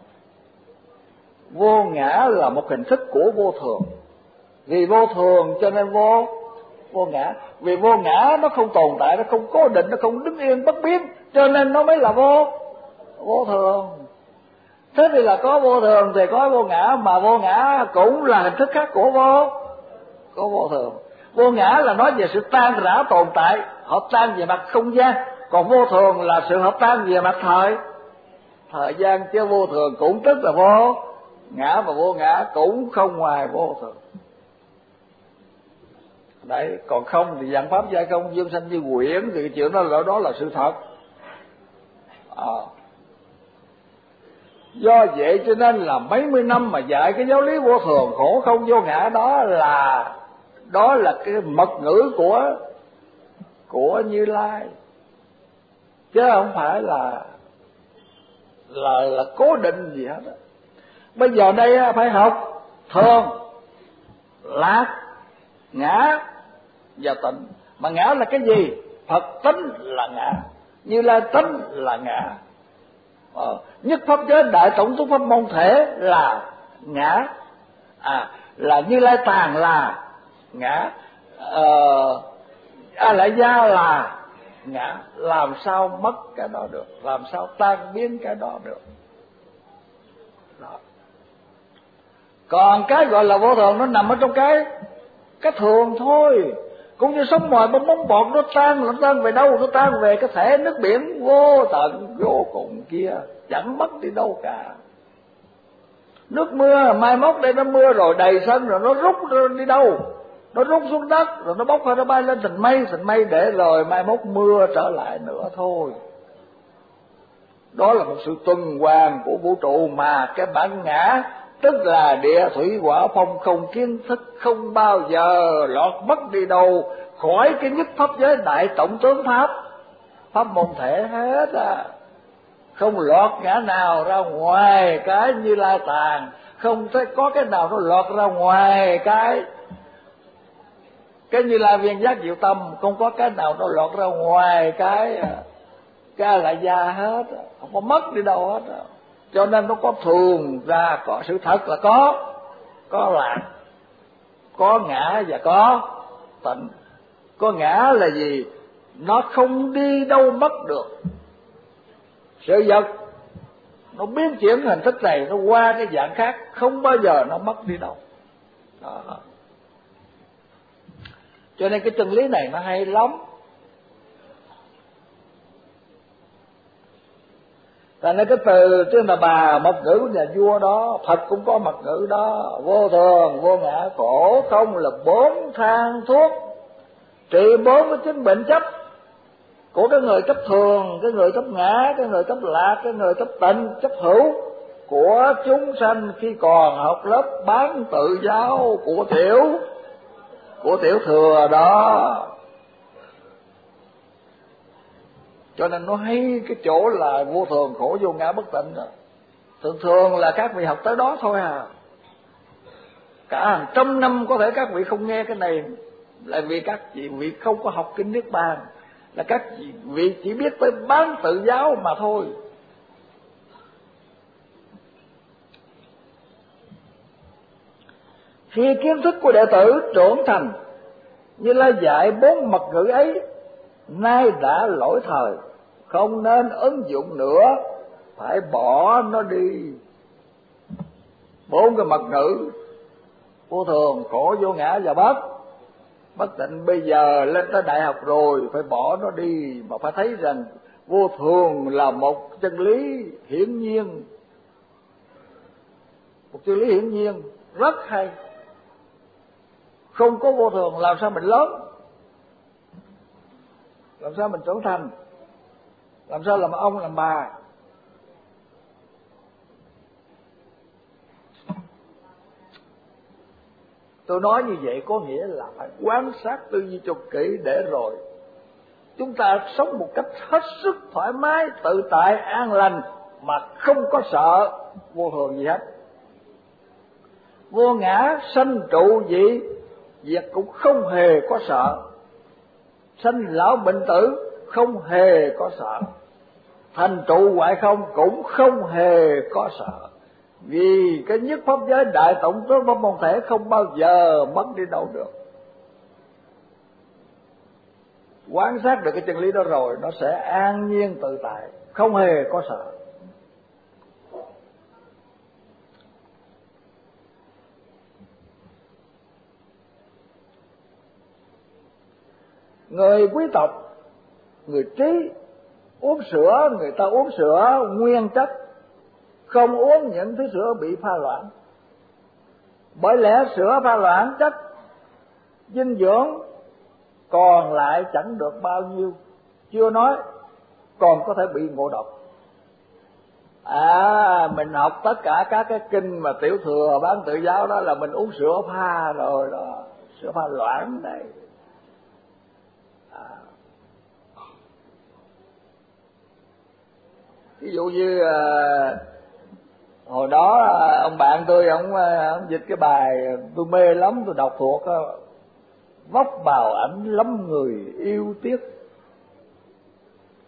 Vô ngã là một hình thức của vô thường. Vì vô thường cho nên vô vô ngã. Vì vô ngã nó không tồn tại, nó không cố định, nó không đứng yên bất biến, cho nên nó mới là vô vô thường. Thế thì là có vô thường thì có vô ngã, mà vô ngã cũng là hình thức khác của vô của vô thường. Vô ngã là nói về sự tan rã tồn tại, hợp tan về mặt không gian, còn vô thường là sự hợp tan về mặt thời thời gian. Chứ vô thường cũng tức là vô ngã, mà vô ngã cũng không ngoài vô thường. Đấy, còn không thì dạng pháp giai không dương sanh như quyển thì cái chuyện đó là đó là sự thật. À, do vậy cho nên là mấy mươi năm mà dạy cái giáo lý vô thường khổ không vô ngã đó là đó là cái mật ngữ của của Như Lai, chứ không phải là là là cố định gì hết đó. Bây giờ đây phải học thường, lạc, ngã và tịnh. Mà ngã là cái gì? Phật tánh là ngã, Như Lai tánh là ngã, ờ, nhất pháp giới đại tổng túc pháp môn thể là ngã, à, là Như Lai tàng là ngã, ờ, A Lại Gia là ngã. Làm sao mất cái đó được, làm sao tan biến cái đó được đó. Còn cái gọi là vô thường nó nằm ở trong cái cái thường thôi. Cũng như sống mồi bong bóng bọt, nó tan, nó tan về đâu? Nó tan về cái thể nước biển vô tận vô cùng kia, chẳng mất đi đâu cả. Nước mưa mai mốt đây nó mưa rồi đầy sân rồi nó rút đi đâu? Nó rút xuống đất rồi nó bốc hơi, nó bay lên thành mây, thành mây để rồi mai mốt mưa trở lại nữa thôi. Đó là một sự tuần hoàn của vũ trụ, mà cái bản ngã tức là địa thủy hỏa phong không kiến thức không bao giờ lọt mất đi đâu khỏi cái nhất pháp giới đại tổng tướng pháp pháp môn thể hết à. Không lọt ngã nào ra ngoài cái Như Lai tàng, không thấy có cái nào nó lọt ra ngoài cái cái Như Lai viên giác diệu tâm, không có cái nào nó lọt ra ngoài cái cái A Lại Gia hết, không có mất đi đâu hết. Cho nên nó có thường ra, có sự thật là có có lạc, có ngã và có tịnh. Có ngã là gì? Nó không đi đâu mất được. Sự vật nó biến chuyển hình thức này, nó qua cái dạng khác, không bao giờ nó mất đi đâu đó. Cho nên cái chân lý này nó hay lắm. Tại nên cái từ trên là bà mật ngữ của nhà vua đó, Phật cũng có mật ngữ đó. Vô thường, vô ngã, khổ, không là bốn thang thuốc trị bốn cái chứng bệnh chấp của cái người chấp thường, cái người chấp ngã, cái người chấp lạc, cái người chấp tịnh, chấp hữu của chúng sanh khi còn học lớp bán tự giáo của tiểu của tiểu thừa đó. Cho nên nó hay cái chỗ là vô thường, khổ, vô ngã, bất tịnh đó. Thường thường là các vị học tới đó thôi à. Cả hàng trăm năm có thể các vị không nghe cái này, là vì các vị không có học kinh Niết Bàn, là các vị chỉ biết tới bán tự giáo mà thôi. Khi kiến thức của đệ tử trưởng thành, Như Lai dạy bốn mật ngữ ấy, nay đã lỗi thời, không nên ứng dụng nữa, phải bỏ nó đi. Bốn cái mật ngữ vô thường, khổ, vô ngã và bất bất tịnh bây giờ lên tới đại học rồi, phải bỏ nó đi, mà phải thấy rằng vô thường là một chân lý hiển nhiên, một chân lý hiển nhiên rất hay. Không có vô thường làm sao mình lớn, làm sao mình trưởng thành, làm sao làm ông làm bà. Tôi nói như vậy có nghĩa là phải quan sát tư duy cho kỹ, để rồi chúng ta sống một cách hết sức thoải mái, tự tại, an lành, mà không có sợ vô thường gì hết. Vô ngã sanh trụ dị diệt cũng không hề có sợ, sanh lão bệnh tử không hề có sợ, thành trụ hoại không cũng không hề có sợ. Vì cái nhất pháp giới đại tổng tướng pháp môn thể không bao giờ mất đi đâu được. Quan sát được cái chân lý đó rồi, nó sẽ an nhiên tự tại, không hề có sợ. Người quý tộc, người trí uống sữa, người ta uống sữa nguyên chất, không uống những thứ sữa bị pha loãng. Bởi lẽ sữa pha loãng chất dinh dưỡng còn lại chẳng được bao nhiêu, chưa nói còn có thể bị ngộ độc. À, mình học tất cả các cái kinh mà tiểu thừa bán tự giáo đó là mình uống sữa pha rồi đó, sữa pha loãng này. À, ví dụ như à, hồi đó ông bạn tôi ông, ông dịch cái bài tôi mê lắm, tôi đọc thuộc: vóc bào ảnh lắm người yêu tiếc,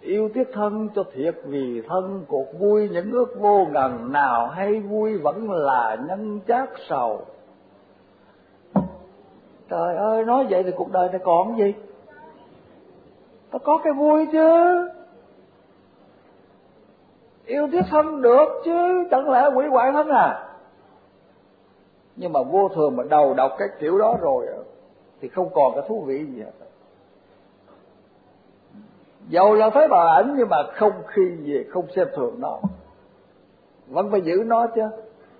Yêu tiếc thân cho thiệt vì thân, cuộc vui những ước vô ngần, nào hay vui vẫn là nhân chát sầu. Trời ơi, nói vậy thì cuộc đời này còn gì? Ta có cái vui chứ. Yêu tiếc thân được chứ, chẳng lẽ quỷ hoại thân à? Nhưng mà vô thường mà đầu độc cái kiểu đó rồi thì không còn cái thú vị gì hết. Dầu là thấy bà ảnh nhưng mà không khi gì không xem thường nó, vẫn phải giữ nó chứ.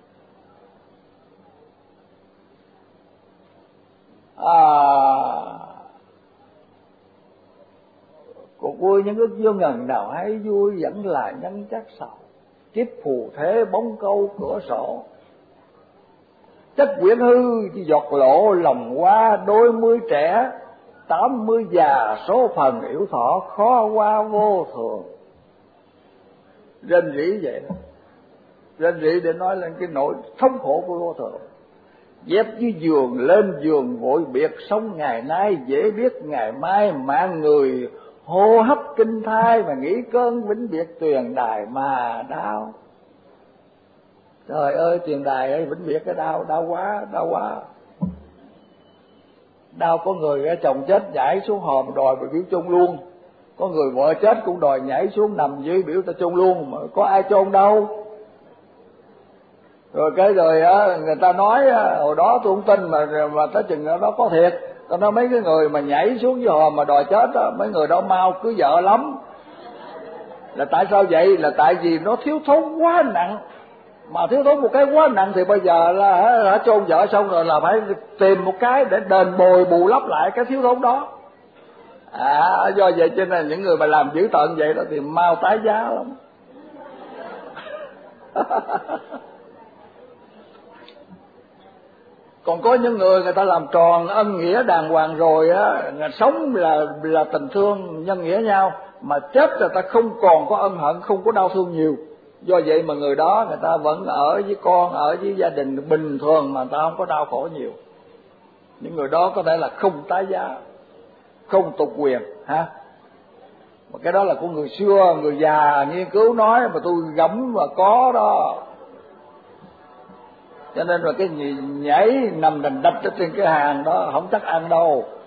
À, cuộc vui những ước vô ngần, nào hay vui vẫn là nhân chắc sầu. Kiếp phù thế bóng câu cửa sổ, chất quyển hư chỉ giọt lộ lòng qua. Đôi mươi trẻ tám mươi già, số phần yếu thọ khó qua vô thường. Rên rỉ vậy đó, rên rỉ để nói lên cái nỗi thống khổ của vô thường. Dép dưới giường lên giường vội biệt, sống ngày nay dễ biết ngày mai. Mạng người hô hấp kinh thai, mà nghĩ cơn vĩnh biệt tuyền đài mà đau. Trời ơi, tuyền đài ơi, vĩnh biệt cái đau, đau quá, đau quá. Đau có người chồng chết nhảy xuống hòm đòi mà biểu chôn luôn, có người vợ chết cũng đòi nhảy xuống nằm dưới biểu ta chôn luôn, mà có ai chôn đâu. Rồi cái rồi á, người ta nói hồi đó tôi không tin, mà mà tới chừng đó có thiệt. Tôi nói mấy cái người mà nhảy xuống dưới hòm mà đòi chết á, mấy người đó mau cưới vợ lắm. Là tại sao vậy? Là tại vì nó thiếu thốn quá nặng. Mà thiếu thốn một cái quá nặng thì bây giờ là đã chôn vợ xong rồi là phải tìm một cái để đền bồi bù lấp lại cái thiếu thốn đó. À, do vậy cho nên những người mà làm dữ tợn vậy đó thì mau tái giá lắm. Còn có những người người ta làm tròn ân nghĩa đàng hoàng rồi á, sống là là tình thương nhân nghĩa nhau, mà chết rồi ta không còn có ân hận, không có đau thương nhiều. Do vậy mà người đó người ta vẫn ở với con, ở với gia đình bình thường, mà người ta không có đau khổ nhiều. Những người đó có thể là không tái giá, không tục quyền ha. Mà cái đó là của người xưa, người già nghiên cứu nói, mà tôi gẫm và có đó. Cho nên là cái nhảy nằm đành đạch trên cái hàng đó không chắc ăn đâu.